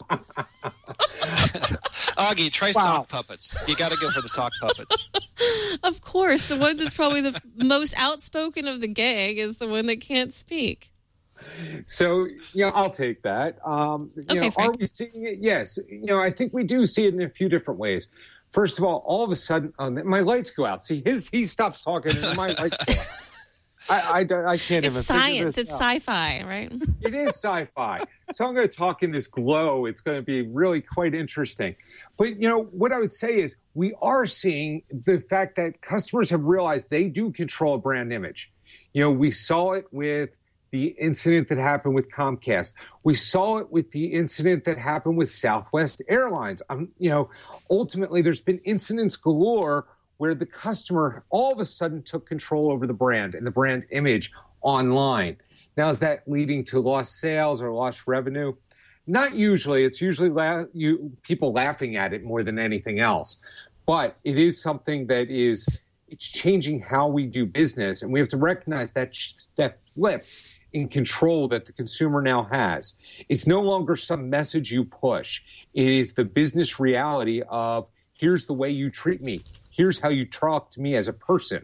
Augie, try wow. sock puppets. You got to go for the sock puppets. Of course. The one that's probably the most outspoken of the gang is the one that can't speak. So, you know, I'll take that. Um, you okay, know, Frank. Are we seeing it? Yes. You know, I think we do see it in a few different ways. First of all, all of a sudden, um, my lights go out. See, his he stops talking and my lights go out. I, I, I can't it's even science. This it's out. Sci-fi, right? It is sci-fi. So I'm going to talk in this glow. It's going to be really quite interesting. But, you know, what I would say is we are seeing the fact that customers have realized they do control a brand image. You know, we saw it with the incident that happened with Comcast. We saw it with the incident that happened with Southwest Airlines. Um, you know, ultimately, there's been incidents galore where the customer all of a sudden took control over the brand and the brand image online. Now, is that leading to lost sales or lost revenue? Not usually. It's usually la- you, people laughing at it more than anything else. But it is something that is, it's changing how we do business. And we have to recognize that that flip in control that the consumer now has. It's no longer some message you push. It is the business reality of, here's the way you treat me. Here's how you talk to me as a person.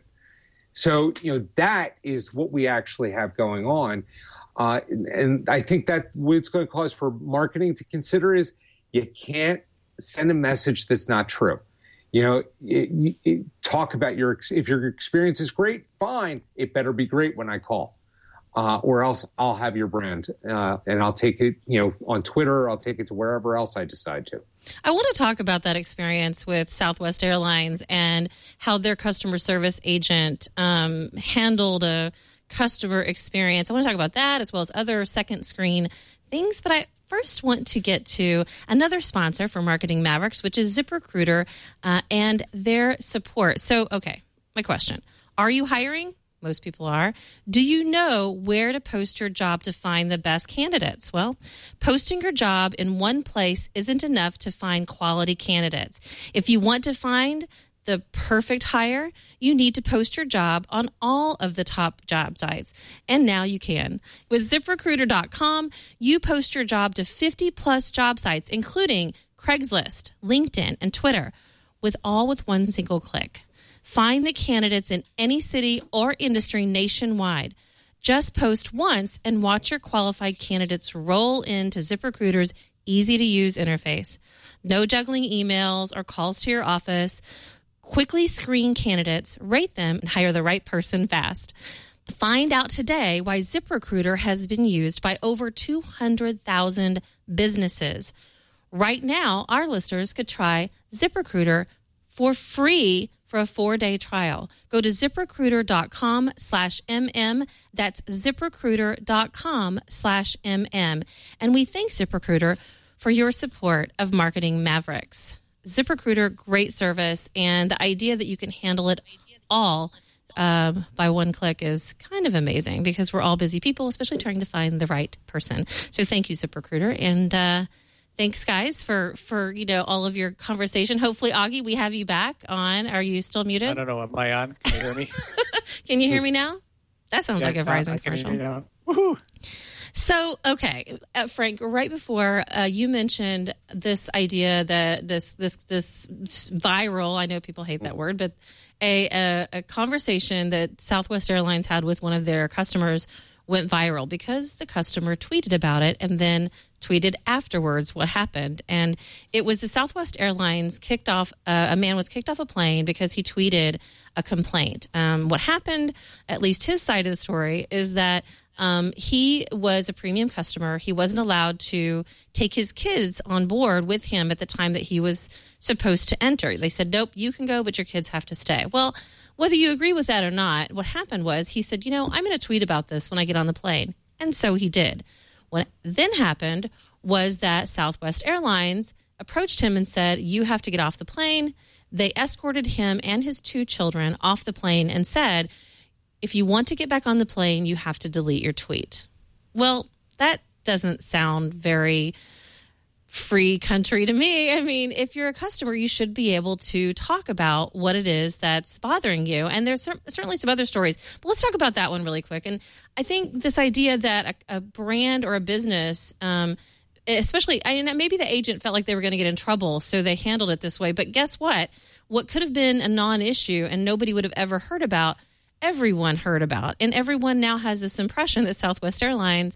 So, you know, that is what we actually have going on. Uh, and, and I think that what it's going to cause for marketing to consider is you can't send a message that's not true. You know, it, it, talk about your, if your experience is great, fine. It better be great when I call. Uh, or else I'll have your brand uh, and I'll take it, you know, on Twitter, I'll take it to wherever else I decide to. I want to talk about that experience with Southwest Airlines and how their customer service agent um, handled a customer experience. I want to talk about that as well as other second screen things. But I first want to get to another sponsor for Marketing Mavericks, which is ZipRecruiter uh, and their support. So, okay, my question. Are you hiring? Most people are. Do you know where to post your job to find the best candidates? Well, posting your job in one place isn't enough to find quality candidates. If you want to find the perfect hire, you need to post your job on all of the top job sites. And now you can. With zip recruiter dot com, you post your job to fifty plus job sites, including Craigslist, LinkedIn, and Twitter, with all with one single click. Find the candidates in any city or industry nationwide. Just post once and watch your qualified candidates roll into ZipRecruiter's easy-to-use interface. No juggling emails or calls to your office. Quickly screen candidates, rate them, and hire the right person fast. Find out today why ZipRecruiter has been used by over two hundred thousand businesses. Right now, our listeners could try ZipRecruiter for free for a four-day trial. Go to ZipRecruiter.com slash MM. That's ZipRecruiter.com slash MM. And we thank ZipRecruiter for your support of Marketing Mavericks. ZipRecruiter, great service, and the idea that you can handle it all um, by one click is kind of amazing because we're all busy people, especially trying to find the right person. So thank you, ZipRecruiter, and uh, thanks, guys, for, for you know all of your conversation. Hopefully, Augie, we have you back on. Are you still muted? I don't know. Am I on? Can you hear me? Can you hear me now? That sounds yeah, like a Verizon commercial. Woohoo! So, okay, uh, Frank, right before uh, you mentioned this idea that this this this viral, I know people hate that word, but a, a, a conversation that Southwest Airlines had with one of their customers went viral because the customer tweeted about it and then tweeted afterwards what happened. And it was the Southwest Airlines kicked off, uh, a man was kicked off a plane because he tweeted a complaint. Um, what happened, at least his side of the story, is that Um, he was a premium customer. He wasn't allowed to take his kids on board with him at the time that he was supposed to enter. They said, nope, you can go, but your kids have to stay. Well, whether you agree with that or not, what happened was he said, you know, I'm going to tweet about this when I get on the plane. And so he did. What then happened was that Southwest Airlines approached him and said, you have to get off the plane. They escorted him and his two children off the plane and said, if you want to get back on the plane, you have to delete your tweet. Well, that doesn't sound very free country to me. I mean, if you're a customer, you should be able to talk about what it is that's bothering you. And there's certainly some other stories, but let's talk about that one really quick. And I think this idea that a, a brand or a business, um, especially, I mean, maybe the agent felt like they were going to get in trouble, so they handled it this way. But guess what? What could have been a non-issue and nobody would have ever heard about, everyone heard about, and everyone now has this impression that Southwest Airlines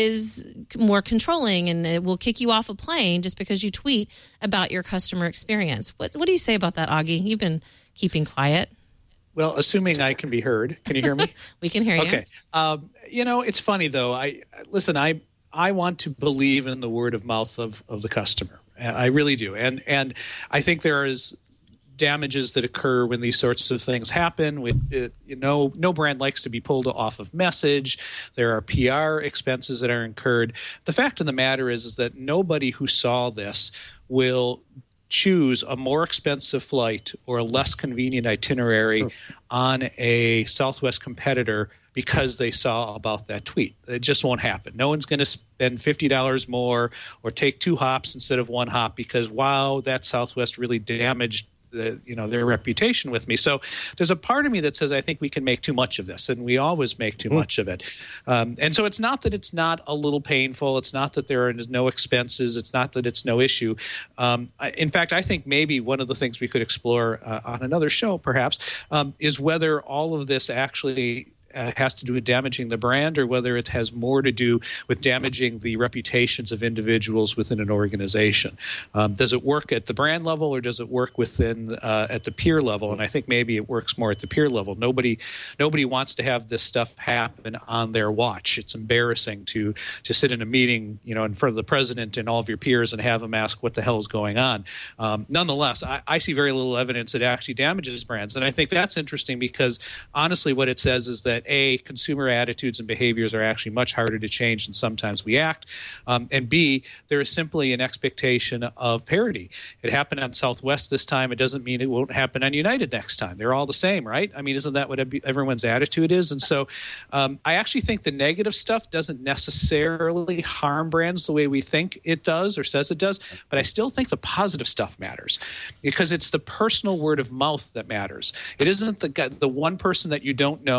is more controlling and it will kick you off a plane just because you tweet about your customer experience. What, what do you say about that, Augie? You've been keeping quiet. Well, assuming I can be heard, can you hear me? We can hear you. Okay. Um, you know, it's funny though. I listen. I I want to believe in the word of mouth of of the customer. I really do, and and I think there is damages that occur when these sorts of things happen. With it, you know, no brand likes to be pulled off of message. There are P R expenses that are incurred. The fact of the matter is, is that nobody who saw this will choose a more expensive flight or a less convenient itinerary sure. on a Southwest competitor because they saw about that tweet. It just won't happen. No one's going to spend fifty dollars more or take two hops instead of one hop because, wow, that Southwest really damaged the, you know, their reputation with me. So there's a part of me that says I think we can make too much of this, and we always make too mm. much of it. Um, and so it's not that it's not a little painful. It's not that there are no expenses. It's not that it's no issue. Um, I, in fact, I think maybe one of the things we could explore uh, on another show perhaps um, is whether all of this actually Uh, has to do with damaging the brand or whether it has more to do with damaging the reputations of individuals within an organization. Um, does it work at the brand level or does it work within uh, at the peer level? And I think maybe it works more at the peer level. Nobody nobody wants to have this stuff happen on their watch. It's embarrassing to to sit in a meeting, you know, in front of the president and all of your peers and have them ask what the hell is going on. Um, nonetheless, I, I see very little evidence that actually damages brands. And I think that's interesting because honestly what it says is that A, consumer attitudes and behaviors are actually much harder to change than sometimes we act. Um, and B, there is simply an expectation of parity. It happened on Southwest this time. It doesn't mean it won't happen on United next time. They're all the same, right? I mean, isn't that what everyone's attitude is? And so um, I actually think the negative stuff doesn't necessarily harm brands the way we think it does or says it does, but I still think the positive stuff matters because it's the personal word of mouth that matters. It isn't the the one person that you don't know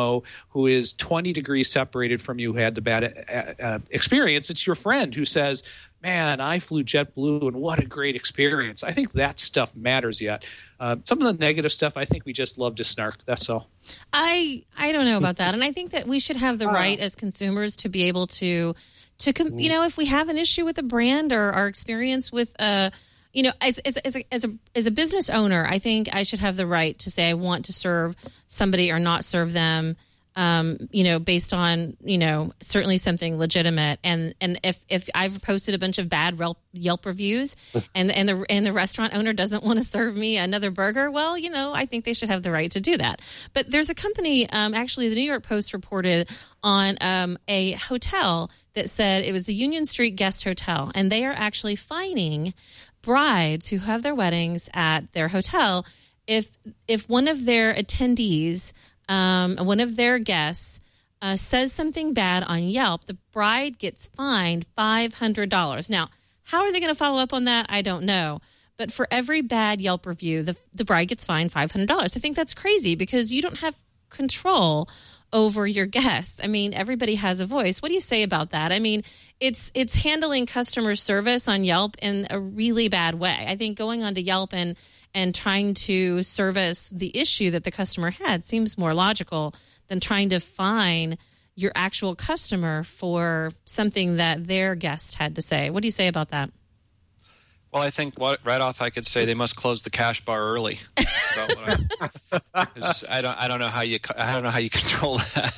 who is twenty degrees separated from you, who had the bad uh, uh, experience. It's your friend who says, man, I flew JetBlue and what a great experience. I think that stuff matters yet. Uh, some of the negative stuff, I think we just love to snark. That's all. I I don't know about that. And I think that we should have the right as consumers to be able to, to com- you know, if we have an issue with a brand or our experience with a, you know, as, as, as, a, as, a, as a business owner, I think I should have the right to say I want to serve somebody or not serve them. Um, you know, based on, you know, certainly something legitimate. And and if, if I've posted a bunch of bad Yelp reviews and and the and the restaurant owner doesn't want to serve me another burger, well, you know, I think they should have the right to do that. But there's a company, um, actually, the New York Post reported on um, a hotel that said it was the Union Street Guest Hotel, and they are actually fining brides who have their weddings at their hotel if if one of their attendees Um, one of their guests uh, says something bad on Yelp, the bride gets fined five hundred dollars. Now, how are they going to follow up on that? I don't know. But for every bad Yelp review, the, the bride gets fined five hundred dollars. I think that's crazy because you don't have control over your guests. I mean, everybody has a voice. What do you say about that? I mean, it's it's handling customer service on Yelp in a really bad way. I think going onto Yelp and and trying to service the issue that the customer had seems more logical than trying to fine your actual customer for something that their guest had to say. What do you say about that? Well, I think what, right off I could say they must close the cash bar early. That's about what I, 'cause I don't I don't know how you I don't know how you control that.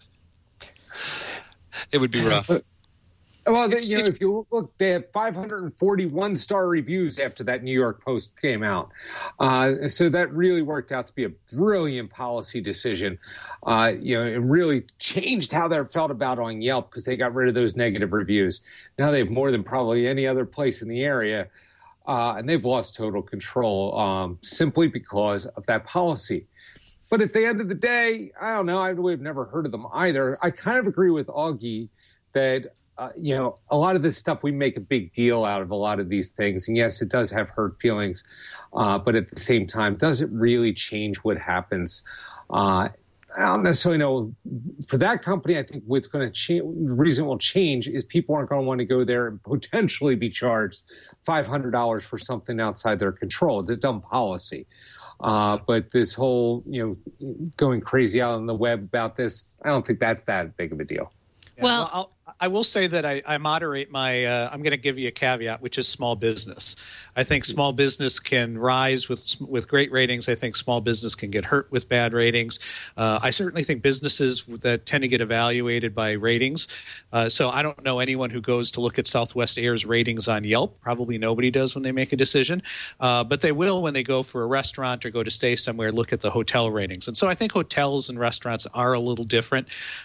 It would be rough. Well, they, you know, if you look, they had five hundred forty-one star reviews after that New York Post came out. Uh, so that really worked out to be a brilliant policy decision. Uh, you know, it really changed how they felt about on Yelp because they got rid of those negative reviews. Now they have more than probably any other place in the area. Uh, and they've lost total control um, simply because of that policy. But at the end of the day, I don't know. I would have never heard of them either. I kind of agree with Augie that Uh, you know, a lot of this stuff, we make a big deal out of a lot of these things. And yes, it does have hurt feelings. Uh, but at the same time, does it really change what happens? Uh, I don't necessarily know. For that company, I think what's going to change, the reason it will change is people aren't going to want to go there and potentially be charged five hundred dollars for something outside their control. It's a dumb policy. Uh, but this whole, you know, going crazy out on the web about this, I don't think that's that big of a deal. Yeah, well, well I'll, I will say that I, I moderate my uh, – I'm going to give you a caveat, which is small business. I think small business can rise with with great ratings. I think small business can get hurt with bad ratings. Uh, I certainly think businesses that tend to get evaluated by ratings. Uh, so I don't know anyone who goes to look at Southwest Air's ratings on Yelp. Probably nobody does when they make a decision. Uh, but they will when they go for a restaurant or go to stay somewhere, look at the hotel ratings. And so I think hotels and restaurants are a little different.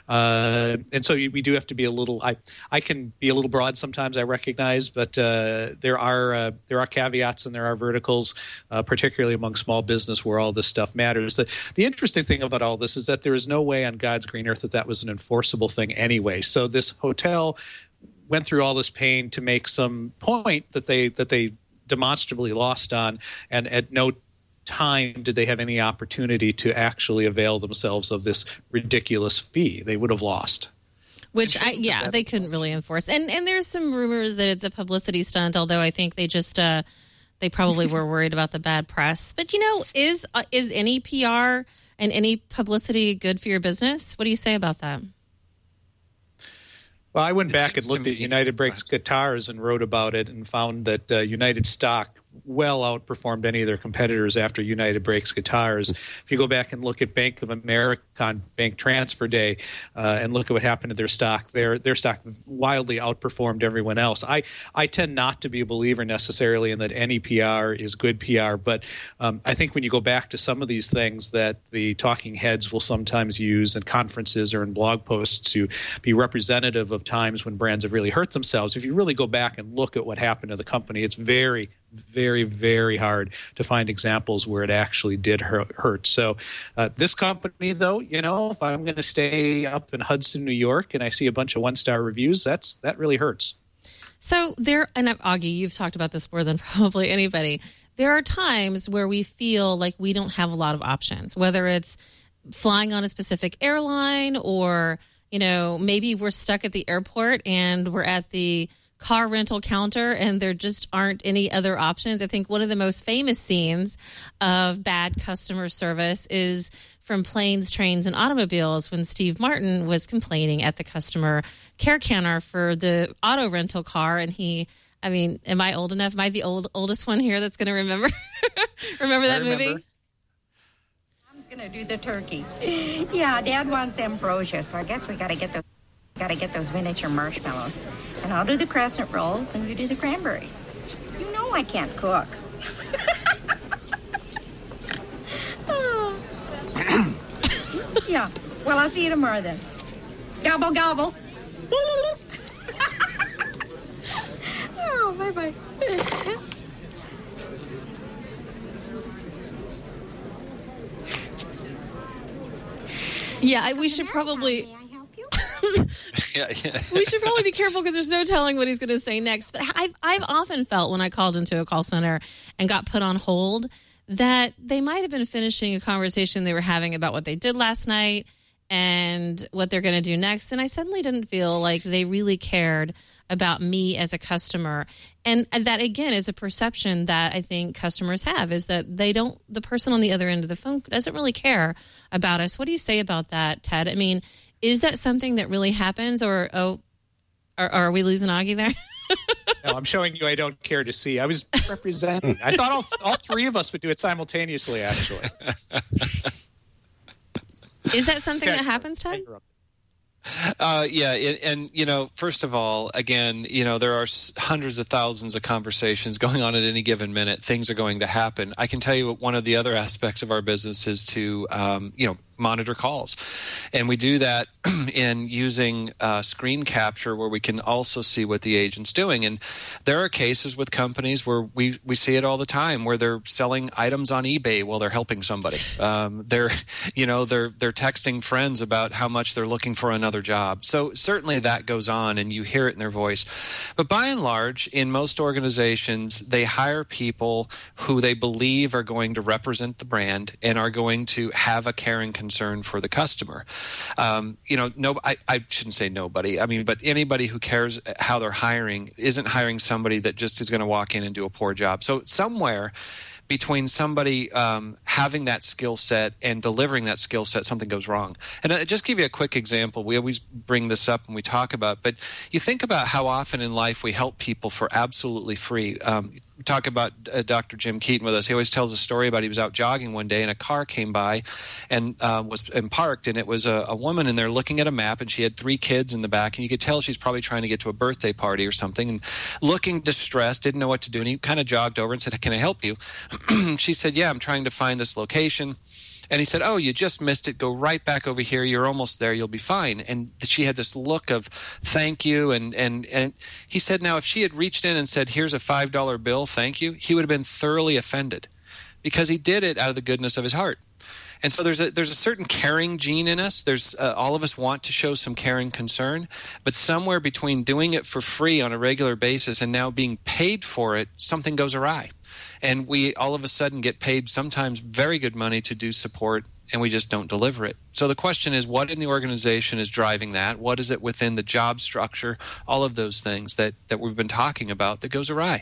Uh, and so we do have to be a little – I I can be a little broad sometimes, I recognize, but uh, there are uh, there are caveats and there are verticals, uh, particularly among small business where all this stuff matters. The, the interesting thing about all this is that there is no way on God's green earth that that was an enforceable thing anyway. So this hotel went through all this pain to make some point that they that they demonstrably lost on, and at no time did they have any opportunity to actually avail themselves of this ridiculous fee. They would have lost. Which, I, yeah, they couldn't really enforce. And and there's some rumors that it's a publicity stunt, although I think they just, uh, they probably were worried about the bad press. But, you know, is uh, is any P R and any publicity good for your business? What do you say about that? Well, I went It back and seems looked to at me- United Breaks Guitars and wrote about it and found that uh, United stock well outperformed any of their competitors after United Breaks Guitars. If you go back and look at Bank of America on Bank Transfer Day uh, and look at what happened to their stock, their their stock wildly outperformed everyone else. I, I tend not to be a believer necessarily in that any P R is good P R, but um, I think when you go back to some of these things that the talking heads will sometimes use in conferences or in blog posts to be representative of times when brands have really hurt themselves, if you really go back and look at what happened to the company, it's very very, very hard to find examples where it actually did hurt. So uh, this company, though, you know, if I'm going to stay up in Hudson, New York, and I see a bunch of one-star reviews, that's that really hurts. So there, and Augie, you've talked about this more than probably anybody. There are times where we feel like we don't have a lot of options, whether it's flying on a specific airline, or, you know, maybe we're stuck at the airport and we're at the car rental counter and there just aren't any other options. I think one of the most famous scenes of bad customer service is from Planes, Trains, and Automobiles, when Steve Martin was complaining at the customer care counter for the auto rental car. And he, I mean, am I old enough? Am I the old oldest one here that's going to remember remember that remember. movie? Gonna do the turkey. Yeah, Dad wants ambrosia, so I guess we gotta get the gotta get those miniature marshmallows. And I'll do the crescent rolls, and you do the cranberries. You know I can't cook. Oh. Yeah. Well, I'll see you tomorrow then. Gobble gobble. Oh, bye bye. Yeah, we should probably. May I help you? yeah, yeah. We should probably be careful because there's no telling what he's going to say next. But I've I've often felt when I called into a call center and got put on hold that they might have been finishing a conversation they were having about what they did last night and what they're going to do next. And I suddenly didn't feel like they really cared about me as a customer. And that, again, is a perception that I think customers have, is that they don't, the person on the other end of the phone doesn't really care about us. What do you say about that, Ted? I mean, is that something that really happens, or, oh, are, are we losing Augie there? No, I'm showing you I don't care to see. I was representing. I thought all, all three of us would do it simultaneously, actually. Is that something that happens, Ted? Uh, yeah, it, and, you know, first of all, again, you know, there are hundreds of thousands of conversations going on at any given minute. Things are going to happen. I can tell you what one of the other aspects of our business is to, um, you know, monitor calls. And we do that in using uh, screen capture, where we can also see what the agent's doing. And there are cases with companies where we, we see it all the time, where they're selling items on eBay while they're helping somebody. Um, they're, you know, they're, they're texting friends about how much they're looking for another job. So certainly that goes on, and you hear it in their voice. But by and large, in most organizations, they hire people who they believe are going to represent the brand and are going to have a caring concern for the customer. Um, you know, no, I, I shouldn't say nobody. I mean, but anybody who cares how they're hiring isn't hiring somebody that just is going to walk in and do a poor job. So somewhere between somebody um, having that skill set and delivering that skill set, something goes wrong. And I'll just give you a quick example. We always bring this up when we talk about, but you think about how often in life we help people for absolutely free. Um, talk about uh, Doctor Jim Keaton with us. He always tells a story about he was out jogging one day and a car came by and uh, was and parked, and it was a, a woman in there looking at a map, and she had three kids in the back, and you could tell she's probably trying to get to a birthday party or something, and looking distressed, didn't know what to do, and he kind of jogged over and said, "Can I help you?" She said, "Yeah, I'm trying to find this location." And he said, "Oh, you just missed it. Go right back over here. You're almost there. You'll be fine." And she had this look of thank you. And, and, and he said, now, if she had reached in and said, "Here's a five dollar bill, thank you," he would have been thoroughly offended, because he did it out of the goodness of his heart. And so there's a there's a certain caring gene in us. There's uh, all of us want to show some care and concern, but somewhere between doing it for free on a regular basis and now being paid for it, something goes awry. And we all of a sudden get paid sometimes very good money to do support, and we just don't deliver it. So the question is, what in the organization is driving that? What is it within the job structure? All of those things that, that we've been talking about that goes awry.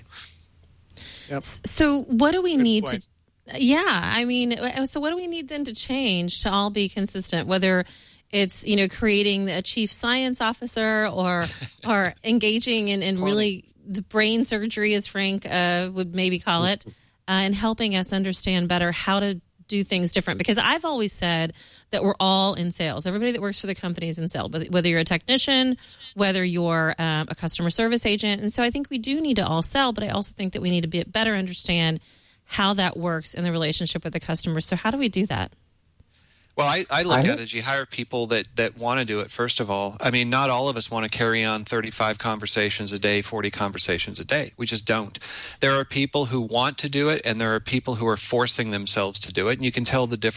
Yep. So what do we Good need point. to Yeah, I mean, so what do we need then to change to all be consistent, whether it's, you know, creating a chief science officer or or engaging in, in really the brain surgery, as Frank uh, would maybe call it, uh, and helping us understand better how to do things different? Because I've always said that we're all in sales. Everybody that works for the company is in sales, whether you're a technician, whether you're um, a customer service agent. And so I think we do need to all sell, but I also think that we need to be, better understand how that works in the relationship with the customer. So how do we do that? Well, I, I look I at have- it as you hire people that, that want to do it, first of all. I mean, not all of us want to carry on thirty-five conversations a day, forty conversations a day. We just don't. There are people who want to do it, and there are people who are forcing themselves to do it. And you can tell the difference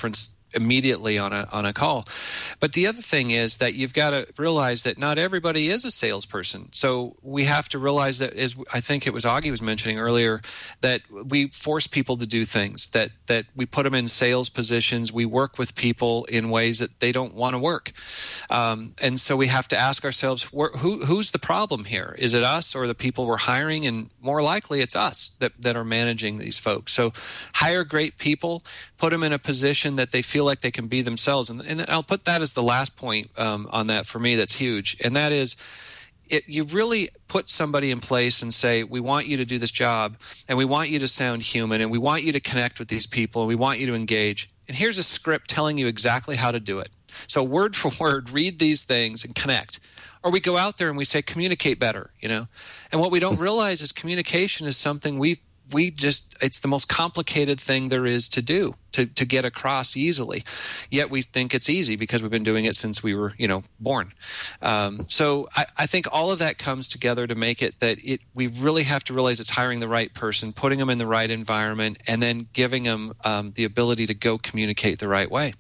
immediately on a on a call. But the other thing is that you've got to realize that not everybody is a salesperson. So we have to realize that, as I think it was Augie was mentioning earlier, that we force people to do things, that that we put them in sales positions. We work with people in ways that they don't want to work. Um, and so we have to ask ourselves, who who's the problem here? Is it us or the people we're hiring? And more likely it's us that, that are managing these folks. So hire great people, put them in a position that they feel like they can be themselves. And, and I'll put that as the last point um, on that for me that's huge. And that is, it, you really put somebody in place and say, we want you to do this job, and we want you to sound human, and we want you to connect with these people, and we want you to engage. And here's a script telling you exactly how to do it. So word for word, read these things and connect. Or we go out there and we say, communicate better, you know. And what we don't realize is communication is something we we just, it's the most complicated thing there is to do, to, to get across easily. Yet we think it's easy because we've been doing it since we were, you know, born. Um, so I, I think all of that comes together to make it that it we really have to realize it's hiring the right person, putting them in the right environment, and then giving them um, the ability to go communicate the right way.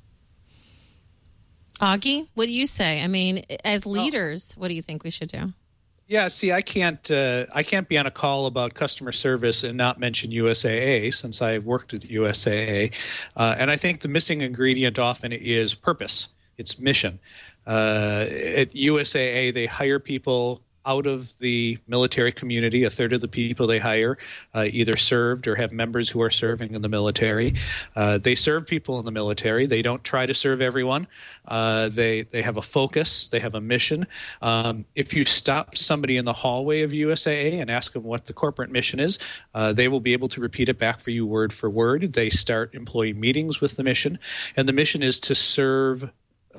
Augie, what do you say? I mean, as leaders, what do you think we should do? Yeah, see, I can't uh, I can't be on a call about customer service and not mention U S A A, since I've worked at U S A A. Uh, and I think the missing ingredient often is purpose. It's mission. Uh, at U S A A, they hire people out of the military community. A third of the people they hire uh, either served or have members who are serving in the military. Uh, they serve people in the military. They don't try to serve everyone. Uh, they they have a focus. They have a mission. Um, if you stop somebody in the hallway of U S A A and ask them what the corporate mission is, uh, they will be able to repeat it back for you word for word. They start employee meetings with the mission, and the mission is to serve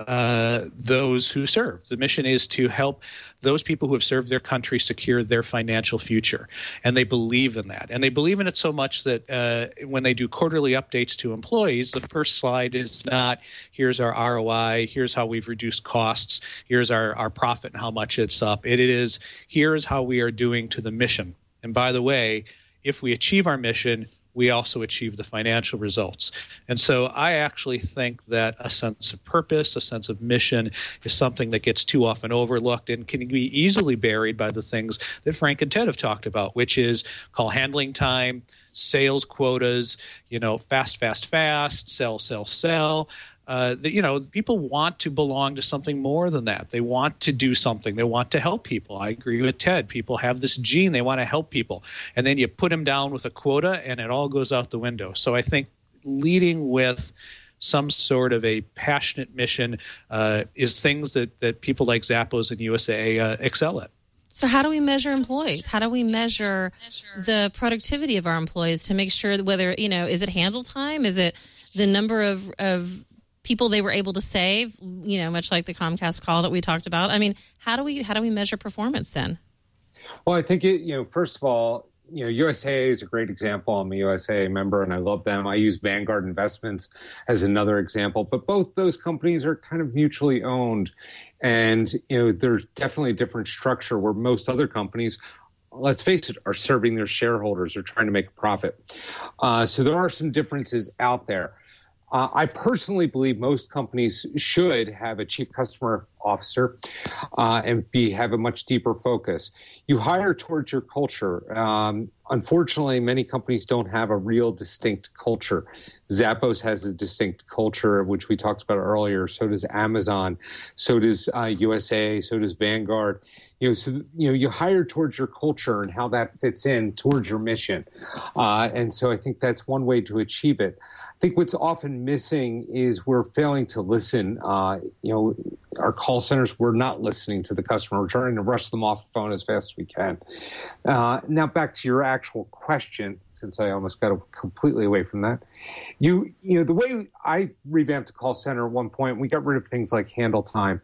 Uh, those who serve. The mission is to help those people who have served their country secure their financial future. And they believe in that. And they believe in it so much that uh, when they do quarterly updates to employees, the first slide is not, here's our R O I, here's how we've reduced costs, here's our, our profit and how much it's up. It is, here's how we are doing to the mission. And by the way, if we achieve our mission, we also achieve the financial results. And so I actually think that a sense of purpose, a sense of mission is something that gets too often overlooked and can be easily buried by the things that Frank and Ted have talked about, which is call handling time, sales quotas, you know, fast, fast, fast, sell, sell, sell. Uh, the, you know, people want to belong to something more than that. They want to do something. They want to help people. I agree with Ted. People have this gene. They want to help people. And then you put them down with a quota and it all goes out the window. So I think leading with some sort of a passionate mission uh, is things that, that people like Zappos and U S A A uh, excel at. So how do we measure employees? How do we measure the productivity of our employees to make sure that whether, you know, is it handle time? Is it the number of, of people they were able to save, you know, much like the Comcast call that we talked about? I mean, how do we how do we measure performance then? Well, I think, it, you know, first of all, you know, U S A A is a great example. I'm a U S A A member and I love them. I use Vanguard Investments as another example, but both those companies are kind of mutually owned. And, you know, there's definitely a different structure where most other companies, let's face it, are serving their shareholders or trying to make a profit. Uh, so there are some differences out there. Uh, I personally believe most companies should have a chief customer officer uh, and be have a much deeper focus. You hire towards your culture. Um, unfortunately, many companies don't have a real distinct culture. Zappos has a distinct culture, which we talked about earlier. So does Amazon. So does uh, U S A A. So does Vanguard. You know, so you know, you hire towards your culture and how that fits in towards your mission. Uh, and so I think that's one way to achieve it. I think what's often missing is we're failing to listen. Uh, you know, our call centers, we're not listening to the customer. We're trying to rush them off the phone as fast as we can. Uh, now back to your actual question, since I almost got completely away from that. You, you know, the way I revamped a call center at one point, we got rid of things like handle time.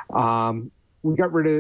Um, we got rid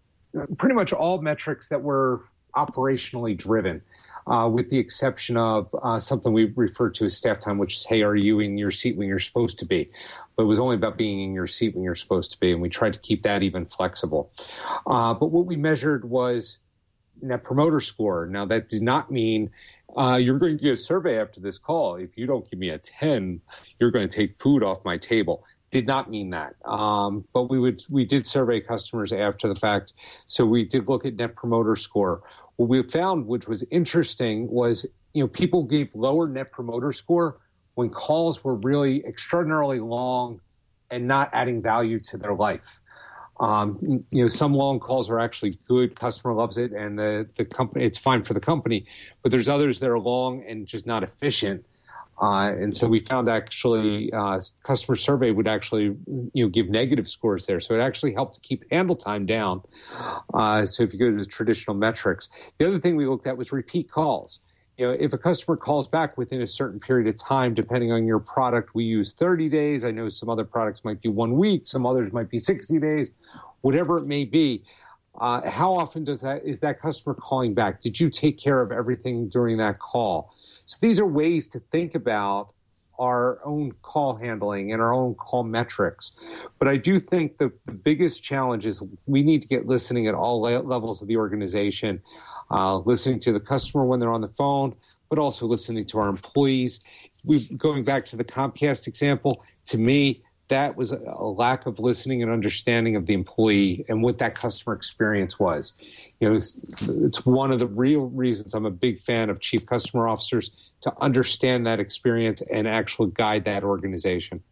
of pretty much all metrics that were operationally driven. Uh, with the exception of uh, something we refer to as staff time, which is, hey, are you in your seat when you're supposed to be? But it was only about being in your seat when you're supposed to be, and we tried to keep that even flexible. Uh, but what we measured was Net Promoter Score. Now, that did not mean uh, you're going to get a survey after this call. If you don't give me a ten, you're going to take food off my table. Did not mean that. Um, but we would we did survey customers after the fact. So we did look at Net Promoter Score. What we found, which was interesting, was you know people gave lower Net Promoter Score when calls were really extraordinarily long and not adding value to their life. Um, you know, some long calls are actually good. Customer loves it, and the the company it's fine for the company. But there's others that are long and just not efficient. Uh, and so we found actually uh, customer survey would actually you know give negative scores there. So it actually helped to keep handle time down. Uh, so if you go to the traditional metrics, the other thing we looked at was repeat calls. You know, if a customer calls back within a certain period of time, depending on your product, we use thirty days. I know some other products might be one week, some others might be sixty days, whatever it may be. Uh, how often does that is that customer calling back? Did you take care of everything during that call? So these are ways to think about our own call handling and our own call metrics. But I do think the, the biggest challenge is we need to get listening at all le- levels of the organization, uh, listening to the customer when they're on the phone, but also listening to our employees. We going back to the Comcast example, to me, that was a, a lack of listening and understanding of the employee and what that customer experience was. You know, it's, it's one of the real reasons I'm a big fan of chief customer officers, to understand that experience and actually guide that organization.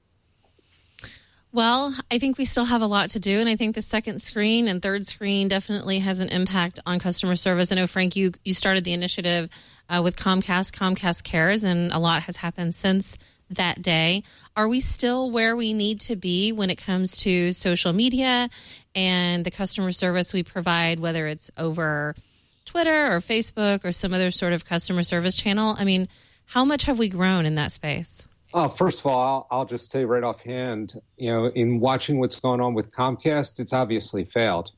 Well, I think we still have a lot to do, and I think the second screen and third screen definitely has an impact on customer service. I know, Frank, you, you started the initiative uh, with Comcast, Comcast Cares, and a lot has happened since that day. Are we still where we need to be when it comes to social media and the customer service we provide, whether it's over Twitter or Facebook or some other sort of customer service channel? I mean, how much have we grown in that space? Uh, first of all, I'll, I'll just say right offhand, you know, in watching what's going on with Comcast, it's obviously failed.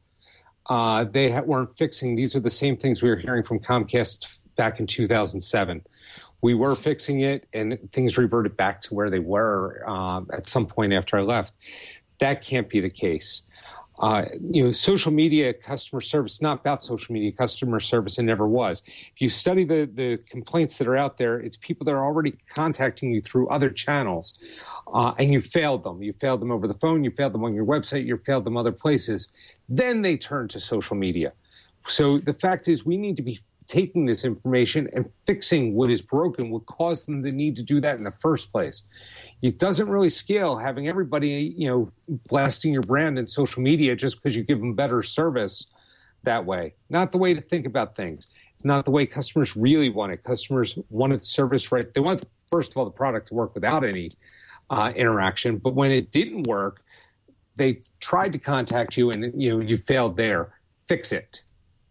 Uh, they ha- weren't fixing. These are the same things we were hearing from Comcast back in two thousand seven. We were fixing it, and things reverted back to where they were um, at some point after I left. That can't be the case. Uh, you know, social media customer service, not about social media customer service, and never was. If you study the, the complaints that are out there, it's people that are already contacting you through other channels, uh, and you failed them. You failed them over the phone, you failed them on your website, you failed them other places. Then they turn to social media. So the fact is we need to be taking this information and fixing what is broken, what caused them the need to do that in the first place. It doesn't really scale having everybody, you know, blasting your brand in social media just because you give them better service that way. Not the way to think about things. It's not the way customers really want it. Customers wanted the service right. They want, first of all, the product to work without any uh, interaction. But when it didn't work, they tried to contact you and, you know, you failed there. Fix it.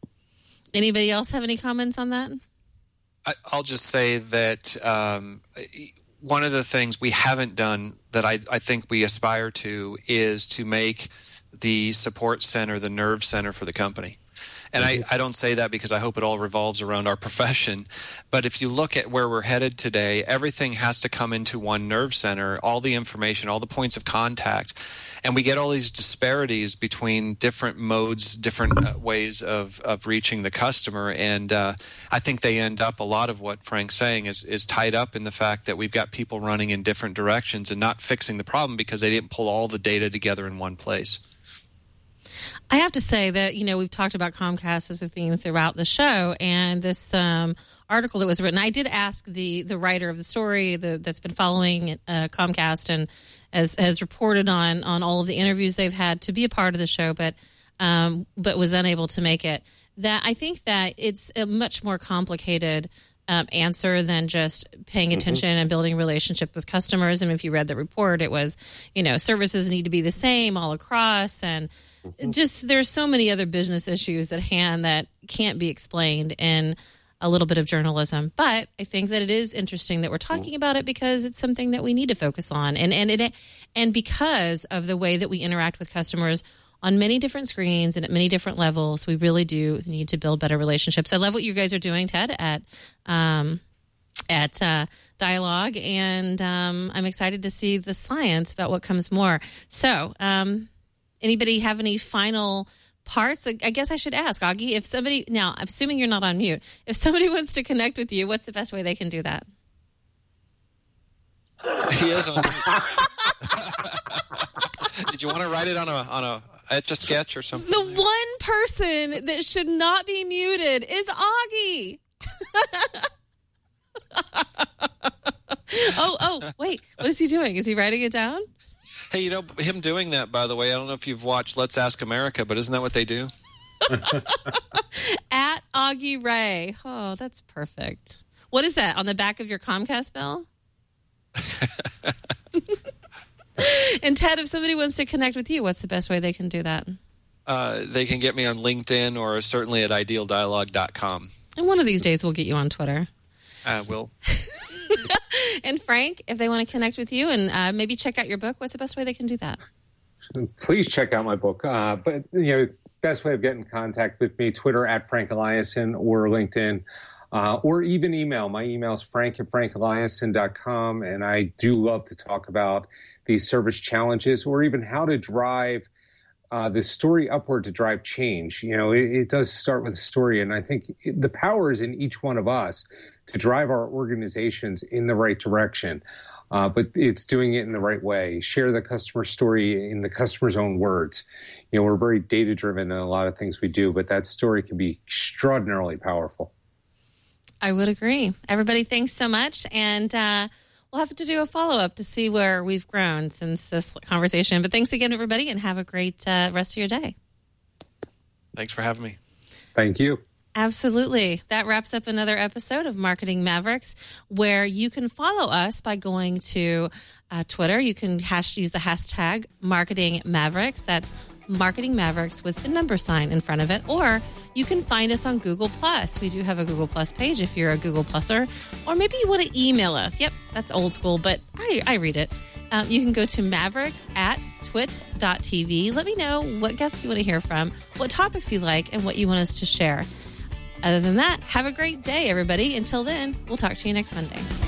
Anybody else have any comments on that? I, I'll just say that um, one of the things we haven't done that I, I think we aspire to is to make the support center the nerve center for the company. And I, I don't say that because I hope it all revolves around our profession. But if you look at where we're headed today, everything has to come into one nerve center, all the information, all the points of contact. And we get all these disparities between different modes, different uh, ways of, of reaching the customer. And uh, I think they end up, a lot of what Frank's saying is, is tied up in the fact that we've got people running in different directions and not fixing the problem because they didn't pull all the data together in one place. I have to say that, you know, we've talked about Comcast as a theme throughout the show, and this um, article that was written, I did ask the the writer of the story the, that's been following uh, Comcast and has, has reported on, on all of the interviews they've had to be a part of the show, but um, but was unable to make it. That I think that it's a much more complicated um, answer than just paying attention mm-hmm. and building a relationship with customers. And if you read the report, it was, you know, services need to be the same all across, and just there's so many other business issues at hand that can't be explained in a little bit of journalism. But I think that it is interesting that we're talking about it because it's something that we need to focus on. And and it and because of the way that we interact with customers on many different screens and at many different levels, we really do need to build better relationships. I love what you guys are doing, Ted, at um, at uh, Dialogue, and um, I'm excited to see the science about what comes more. So, um, anybody have any final parts. I guess I should ask, Augie, if somebody, now, I'm assuming you're not on mute, if somebody wants to connect with you, what's the best way they can do that? He is on mute. Did you want to write it on a on a etch a sketch or something? The there? one person that should not be muted is Augie. oh, oh, wait. What is he doing? Is he writing it down? Hey, you know, him doing that, by the way, I don't know if you've watched Let's Ask America, but isn't that what they do? At Augie Ray. Oh, that's perfect. What is that, on the back of your Comcast bill? And Ted, if somebody wants to connect with you, what's the best way they can do that? Uh, they can get me on LinkedIn or certainly at ideal dialogue dot com. And one of these days we'll get you on Twitter. I will. And Frank, if they want to connect with you and uh, maybe check out your book, what's the best way they can do that? Please check out my book. Uh, but, you know, best way of getting in contact with me, Twitter at Frank Eliason or LinkedIn. Uh, or even email. My email is frank at frank eliason dot com, and I do love to talk about these service challenges or even how to drive uh, the story upward to drive change. You know, it, it does start with a story, and I think it, the power is in each one of us to drive our organizations in the right direction, uh, but it's doing it in the right way. Share the customer story in the customer's own words. You know, we're very data-driven in a lot of things we do, but that story can be extraordinarily powerful. I would agree. Everybody, thanks so much. And uh, we'll have to do a follow-up to see where we've grown since this conversation. But thanks again, everybody, and have a great uh, rest of your day. Thanks for having me. Thank you. Absolutely. That wraps up another episode of Marketing Mavericks, where you can follow us by going to uh, Twitter. You can hash use the hashtag Marketing Mavericks. That's Marketing Mavericks with the number sign in front of it, or you can find us on Google Plus. We do have a Google Plus page if you're a Google Pluser, or maybe you want to email us. Yep, that's old school, but I, I read it. Um, you can go to mavericks at twit dot t v. Let me know what guests you want to hear from, what topics you like, and what you want us to share. Other than that, have a great day, everybody. Until then, we'll talk to you next Monday.